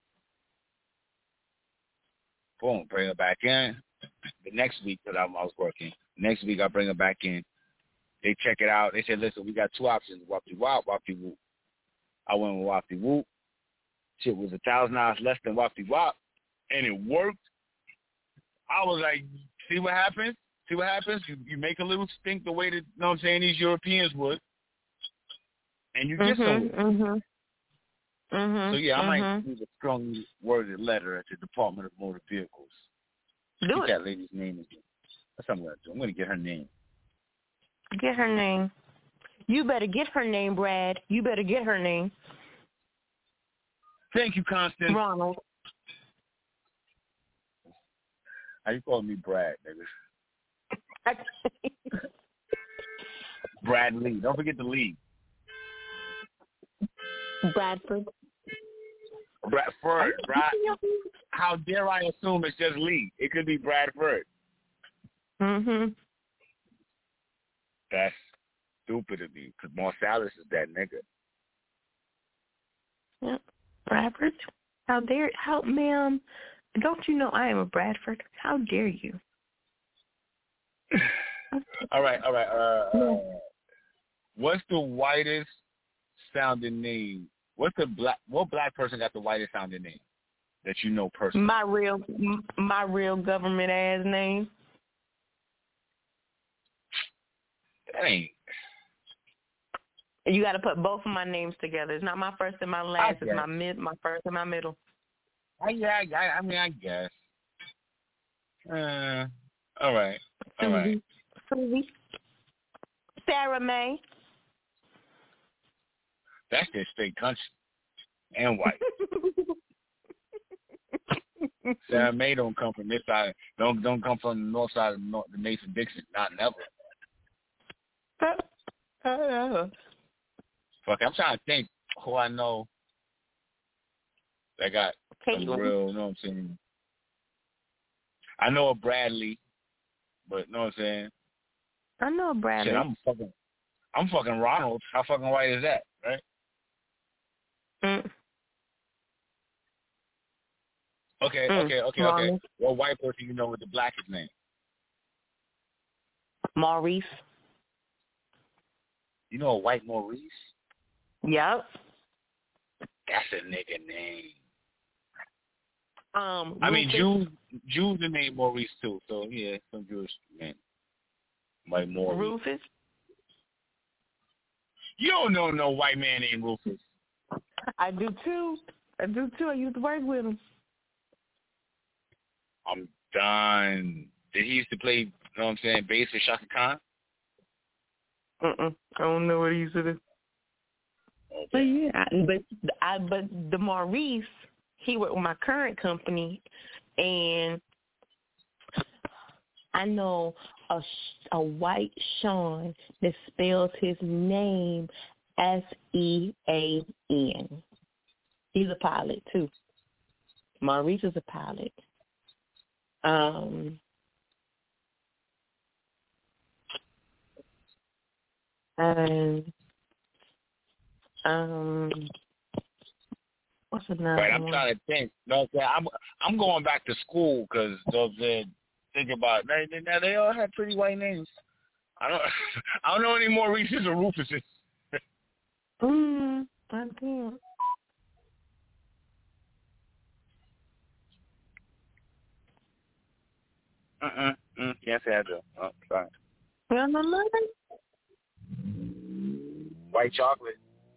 Boom, bring her back in. The next week that I was working, next week I bring her back in. They check it out. They said, listen, we got two options, Wapty Wop, Wapty Whoop. I went with Wapty Whoop. Shit was $1,000 less than Wapty Wop, and it worked. I was like, see what happens? See what happens? You make a little stink the way that, you know what I'm saying, these Europeans would, and you get somewhere. So, yeah, I might use a strongly worded letter at the Department of Motor Vehicles. Do Get it. that lady's name again. That's what I'm going to do. I'm going to get her name. Get her name. You better get her name, Brad. You better get her name. Thank you, Constance. Ronald. How you calling me Brad, nigga? Bradley. Don't forget the Lee. Bradford. Bradford. How dare I assume it's just Lee? It could be Bradford. That's stupid of me, because Marsalis is that nigga. Yep. Bradford. Ma'am, don't you know I am a Bradford? How dare you? All right. What's the whitest sounding name? What black person got the whitest sounding name that you know personally? My real government ass name. That ain't. You got to put both of my names together. It's not my first and my last. It's my first and my middle. I mean, I guess. All right. Susie. Sarah May. That's just straight country and white. Sarah May don't come from this side. Don't come from the north side of the Mason-Dixon. Not never. Fuck, I'm trying to think who I know that got some real, you know what I'm saying? I know a Bradley, but you know what I'm saying? I know a Bradley. Shit, I'm fucking Ronald. How fucking white is that, right? Okay. What white person you know with the blackest name? Maurice. You know a white Maurice? Yep. That's a nigga name. I mean, Jews the name Maurice too. So yeah, some Jewish man. Like Maurice. Rufus. You don't know no white man named Rufus. I do too. I used to work with him. I'm done. Did he used to play, you know what I'm saying, bass for Shaka Khan? I don't know what he used to do. Okay. But yeah, but the Maurice, he worked with my current company, and I know a white Sean that spells his name Sean. He's a pilot too. Maurice is a pilot. What's another right, I'm one? trying to think. You know what I'm saying? I'm going back to school because, you know what I'm saying, think about it. Now they all have pretty white names. I don't know any more Reese's or Rufuses. I can't. Can't say I do. Oh, sorry. Well, my mother. White chocolate.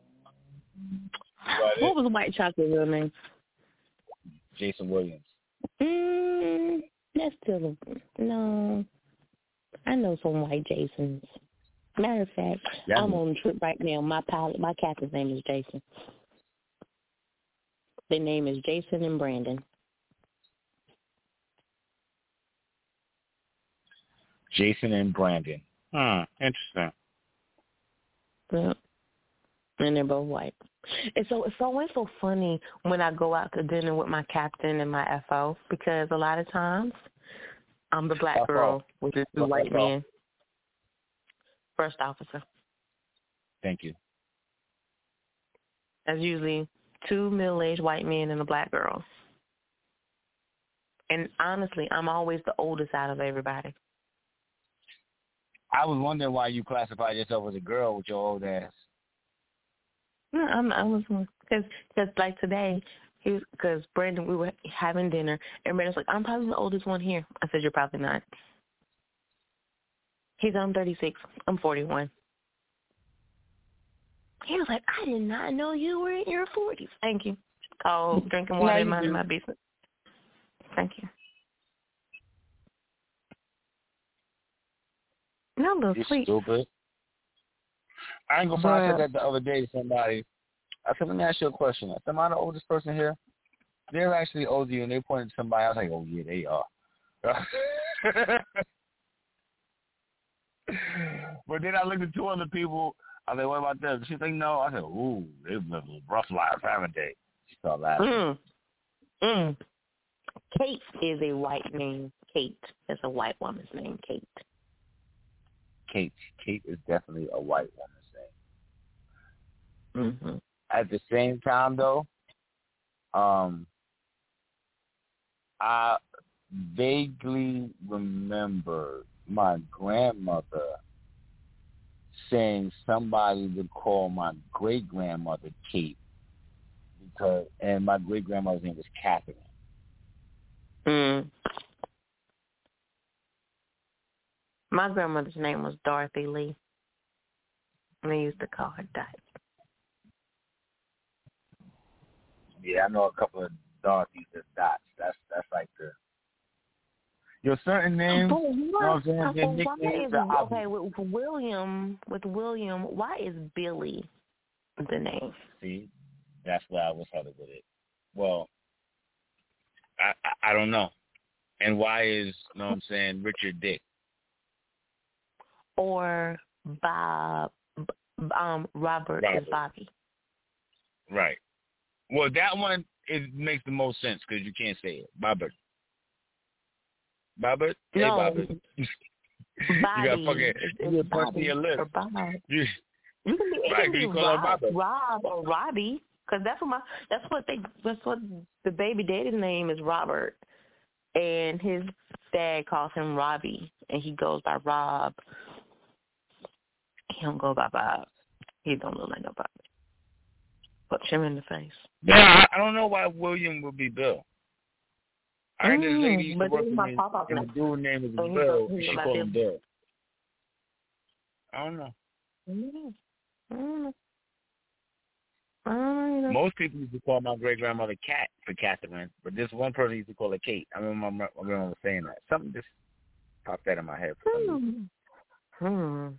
What was White Chocolate's real name? Jason Williams. That's still no. I know some white Jasons. Matter of fact, I'm on a trip right now. My captain's name is Jason. Their name is Jason and Brandon. Jason and Brandon. Interesting. Yeah. And they're both white. And so it's always so funny when I go out to dinner with my captain and my FO, because a lot of times I'm the black girl with the two white men. First officer. Thank you. That's usually two middle-aged white men and a black girl. And honestly, I'm always the oldest out of everybody. I was wondering why you classified yourself as a girl with your old ass. No, I was because like today, because Brandon, we were having dinner, and Brandon's like, I'm probably the oldest one here. I said, you're probably not. I'm 36. I'm 41. He was like, I did not know you were in your 40s. Thank you. Drinking water and minding my business. Thank you. No, little sweet. Stupid. I ain't gonna find. I said that the other day to somebody. I said, let me ask you a question. I said, am I the oldest person here? They're actually older than you, and they pointed to somebody. I was like, oh, yeah, they are. But then I looked at two other people. I was like, what about them? She's like, no. I said, ooh, they've lived a rough life, haven't they? She started laughing. Kate is a white name. Kate is a white woman's name, Kate. Kate is definitely a white woman's name. Mm-hmm. At the same time, though, I vaguely remember my grandmother saying somebody would call my great-grandmother Kate, and my great-grandmother's name was Catherine. My grandmother's name was Dorothy Lee. And they used to call her Dot. Yeah, I know a couple of Dorothy's and Dots. That's like your certain names. You know what I'm saying? Nicknames are obvious. with William, why is Billy the name? See, that's where I was headed with it. Well, I don't know. And why is, you know what I'm saying, Richard Dick? Or Robert is Bobby. Right. Well, that one makes the most sense because you can't say it. Bobbert. Bobbert? Hey, No. Bobbert. You got fucking you punch in your lips. You can be, it right, can be you call Rob or Robbie, because that's what the baby daddy's name is, Robert, and his dad calls him Robbie, and he goes by Rob. He don't go by Bob. He don't look like no Bob. Punch him in the face. Yeah, I don't know why William would be Bill. I heard this lady used to work with me, and the dude name is Bill, and she called him Bill. I don't know. Most people used to call my great-grandmother Cat for Catherine, but this one person used to call her Kate. I remember my grandma was saying that. Something just popped that in my head for some reason.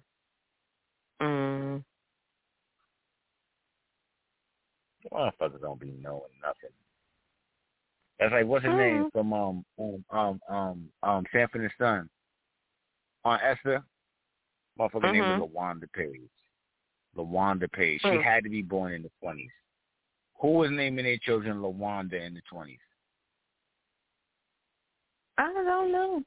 Motherfuckers don't be knowing nothing. That's like, what's his name from Sanford and Son? On Esther? Motherfucker name is LaWanda Page. LaWanda Page. She had to be born in the 20s. Who was naming their children LaWanda in the 20s? I don't know.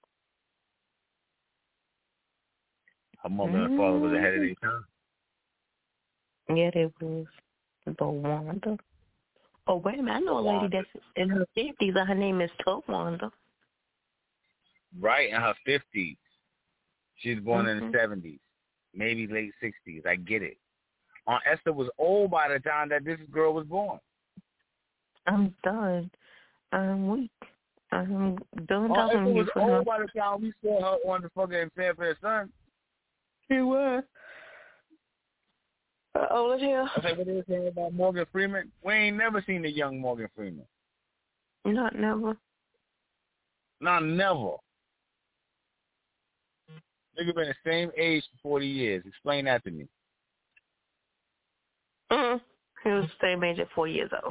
Her mother and father was ahead of their time. Yeah, they was. LaWanda. Oh, wait a minute. I know a lady that's in her 50s, and her name is Tawanda. Right, in her 50s. She was born in the 70s, maybe late 60s. I get it. Aunt Esther was old by the time that this girl was born. I'm done. I'm weak. I'm done Aunt talking Esther to you was for old by the time we saw her on the fucking Sanford and Son. She was. Old as hell. I said, what they were saying about Morgan Freeman? We ain't never seen the young Morgan Freeman. Not never. Not never. Nigga been the same age for 40 years. Explain that to me. He was the same age at 4 years old.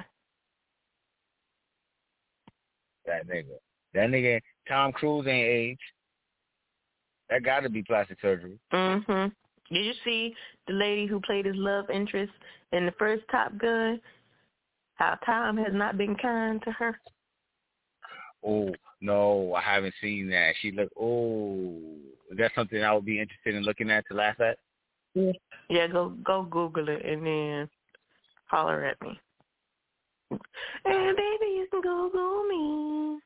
That nigga, Tom Cruise ain't age. That got to be plastic surgery. Did you see the lady who played his love interest in the first Top Gun? How Tom has not been kind to her? Oh, no, I haven't seen that. She looked, is that something I would be interested in looking at to laugh at? Yeah, go Google it and then holler at me. Hey, baby, you can Google me.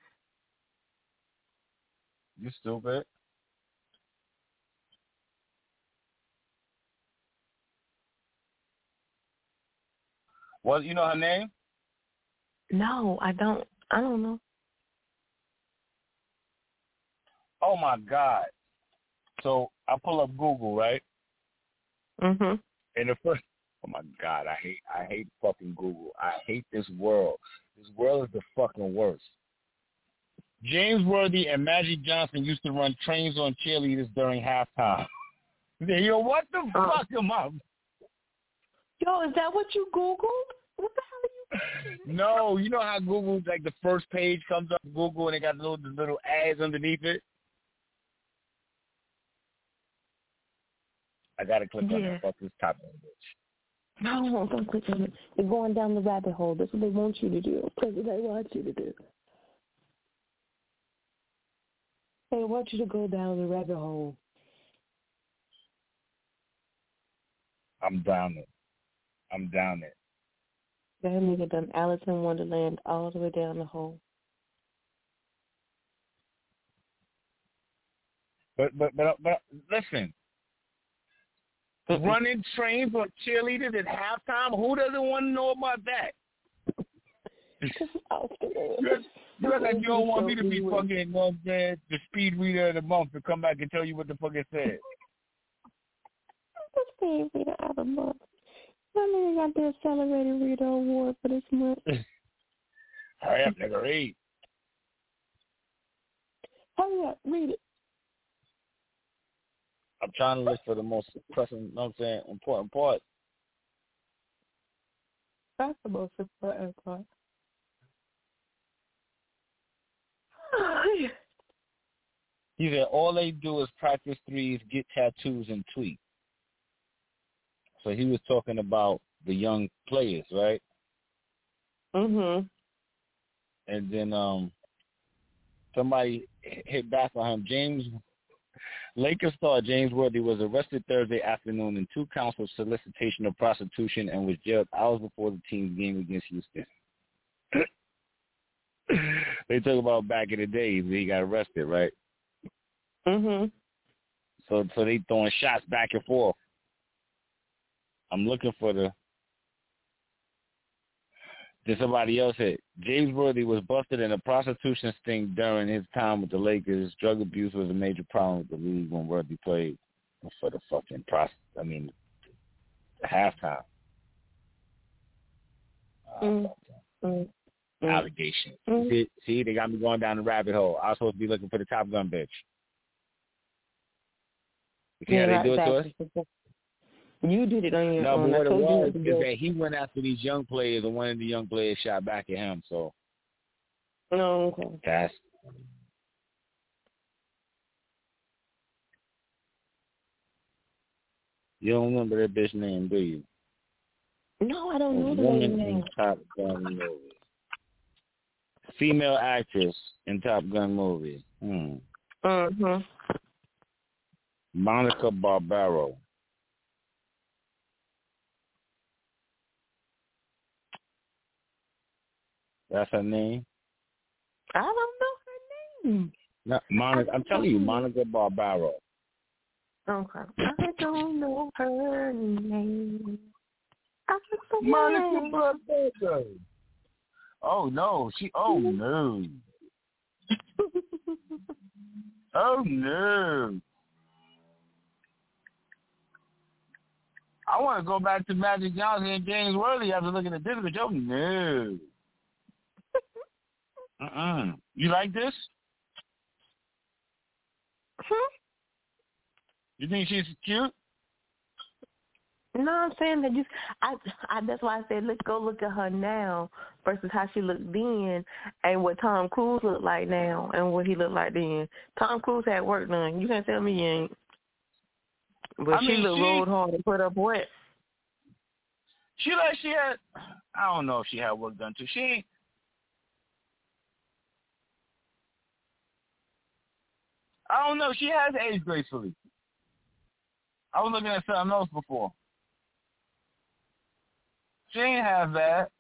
You stupid. Well, you know her name? No, I don't. I don't know. Oh, my God. So I pull up Google, right? And the first, oh, my God, I hate fucking Google. I hate this world. This world is the fucking worst. James Worthy and Magic Johnson used to run trains on cheerleaders during halftime. Yo, what the fuck am I? Yo, is that what you Googled? What the hell are you Googling? No, you know how Google, like the first page comes up Google and they got the little ads underneath it? I got to click on that. Fuck this top one, bitch. No, don't click on it. You're going down the rabbit hole. That's what they want you to do. That's what they want you to do. They want you to go down the rabbit hole. I'm down it. That nigga done Alice in Wonderland all the way down the hole. But listen. Running trains on cheerleaders at halftime? Who doesn't want to know about that? You act like you don't want me to be fucking, you know what I'm saying, the speed reader of the month to come back and tell you what the fuck it said. The speed reader of the month. My nigga got the accelerated reader award for this month. Hurry up, nigga, read. Hurry up, read it. I'm trying to look for the most pressing, you know what I'm saying, important part. That's the most important part. He said all they do is practice threes, get tattoos, and tweet. So he was talking about the young players, right? Mhm. And then somebody hit back on him. Lakers star James Worthy was arrested Thursday afternoon in 2 counts of solicitation of prostitution and was jailed hours before the team's game against Houston. They talk about back in the day he got arrested, right? Mhm. So they throwing shots back and forth. I'm looking for the. Then somebody else hit. James Worthy was busted in a prostitution sting during his time with the Lakers. Drug abuse was a major problem with the league when Worthy played for the fucking halftime. Allegations. See, they got me going down the rabbit hole. I was supposed to be looking for the Top Gun bitch. See how they do it to us? You did it on your own. No, but what it was is that he went after these young players, and one of the young players shot back at him. So, okay. That's you don't remember that bitch name, do you? No, I don't know the name. Top Gun movie. Female actress in Top Gun movie. Monica Barbaro. That's her name? I don't know her name. No, Monica. I'm telling you, Monica Barbaro. Okay. I don't know her name. Monica Barbaro. Oh no, oh no. Oh no. I want to go back to Magic Johnson and James Worthy after looking at this, but oh no. You like this? You think she's cute? No, I'm saying that that's why I said let's go look at her now versus how she looked then and what Tom Cruise looked like now and what he looked like then. Tom Cruise had work done. You can't tell me he ain't. But she rolled hard and put up wet. She had, I don't know if she had work done too. She ain't. I don't know. She has aged gracefully. I was looking at something else before. She ain't half bad.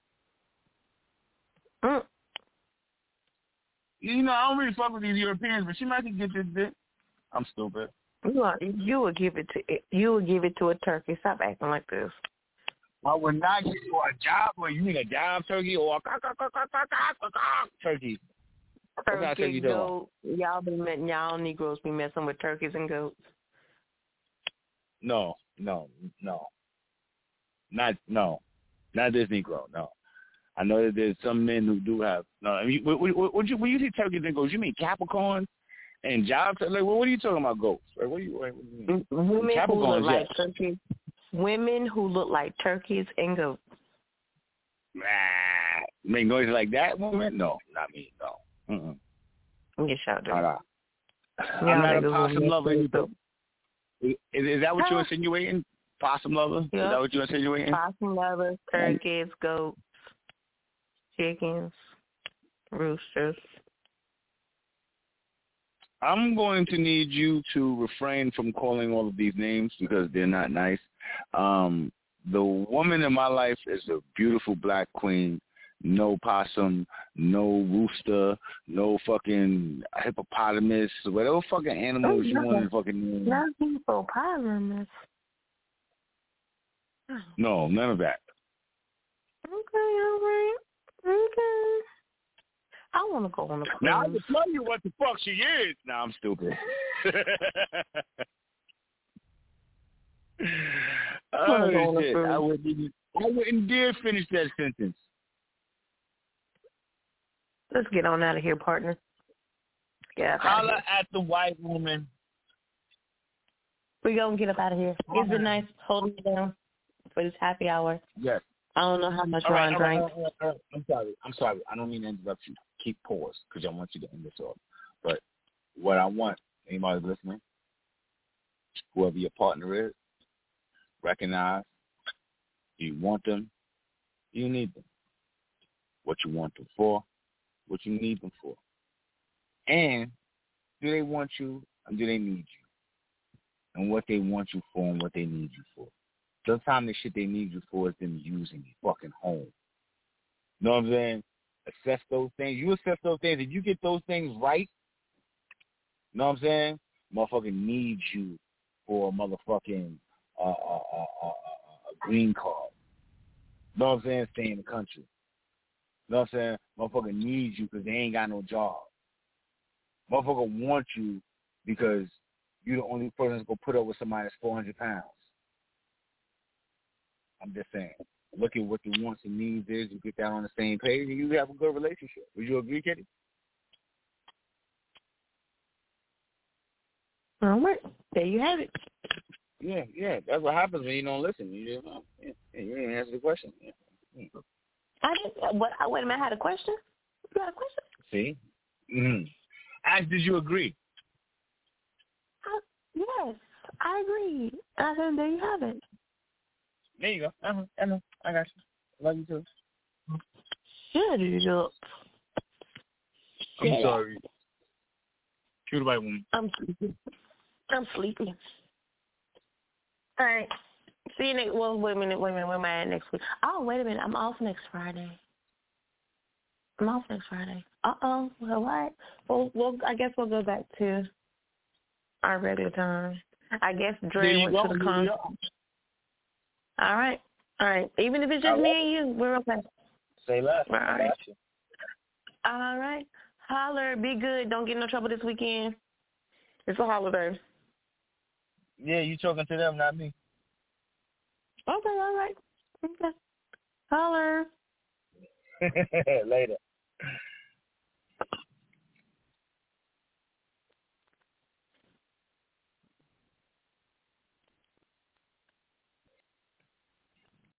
You know, I don't really fuck with these Europeans, but she might get this bit. I'm stupid. You would give it to a turkey. Stop acting like this. I would not give you a job. Or you mean a job turkey or a turkey? Turkey, goat. Y'all Negroes be messing with turkeys and goats. No. Not this Negro. No, I know that there's some men who do have. No, I mean, when you say turkeys and goats, you mean Capricorn and jobs? Like, what are you talking about, goats? Like, what do you mean? Women who look like turkeys. Women who look like turkeys and goats. Make noise like that, woman? No, not me. No. Get shot down. I'm not a possum lover. Is that what you're insinuating? Possum lover? Yep. Is that what you're insinuating? Possum lover, turkeys, goats, chickens, roosters. I'm going to need you to refrain from calling all of these names because they're not nice. The woman in my life is a beautiful black queen. No possum, no rooster, no fucking hippopotamus, whatever fucking animals you want to fucking name. Not hippopotamus. No, none of that. Okay, all right. Okay. I want to go on the cruise. Now, I can tell you what the fuck she is. Nah, I'm stupid. Oh, shit. I wouldn't dare finish that sentence. Let's get on out of here, partner. Holla at the white woman. We're going to get up out of here. Is it nice holding me down for this happy hour? Yes. I don't know how much Ron drank. I'm sorry. I don't mean to interrupt you. Keep pause because I want you to end this off. But what I want, anybody listening, whoever your partner is, recognize you want them, you need them. what you want them for, what you need them for. And do they want you or do they need you? And what they want you for and what they need you for. Sometimes the shit they need you for is them using your fucking home. You know what I'm saying? Assess those things. You assess those things. If you get those things right, you know what I'm saying? Motherfucker needs you for a motherfucking green card. You know what I'm saying? Stay in the country. You know what I'm saying? Motherfucker needs you because they ain't got no job. Motherfucker wants you because you're the only person that's going to put up with somebody that's 400 pounds. I'm just saying. Look at what the wants and needs is. You get that on the same page, and you have a good relationship. Would you agree, Kitty? All right. There you have it. Yeah. That's what happens when you don't listen. You didn't answer the question. Yeah. I didn't. What? Wait a minute. I had a question. You got a question? See? Mm-hmm. As did you agree? Yes, I agree. I said, there you have it. There you go. I know. I got you. Love you too. Shut it up. I'm sorry. Shoot a white woman. I'm sleepy. All right. See you next. Well, wait a minute. Where am I at next week? Oh, wait a minute. I'm off next Friday. Uh-oh. Well, what? Well, I guess we'll go back to our regular time. I guess Dre went to the concert. All right. Even if it's just me and you, we're okay. Say less. All right. All right. Holler. Be good. Don't get in no trouble this weekend. It's a holiday. Yeah, you talking to them, not me. Okay, all right. Okay. Holler. Later.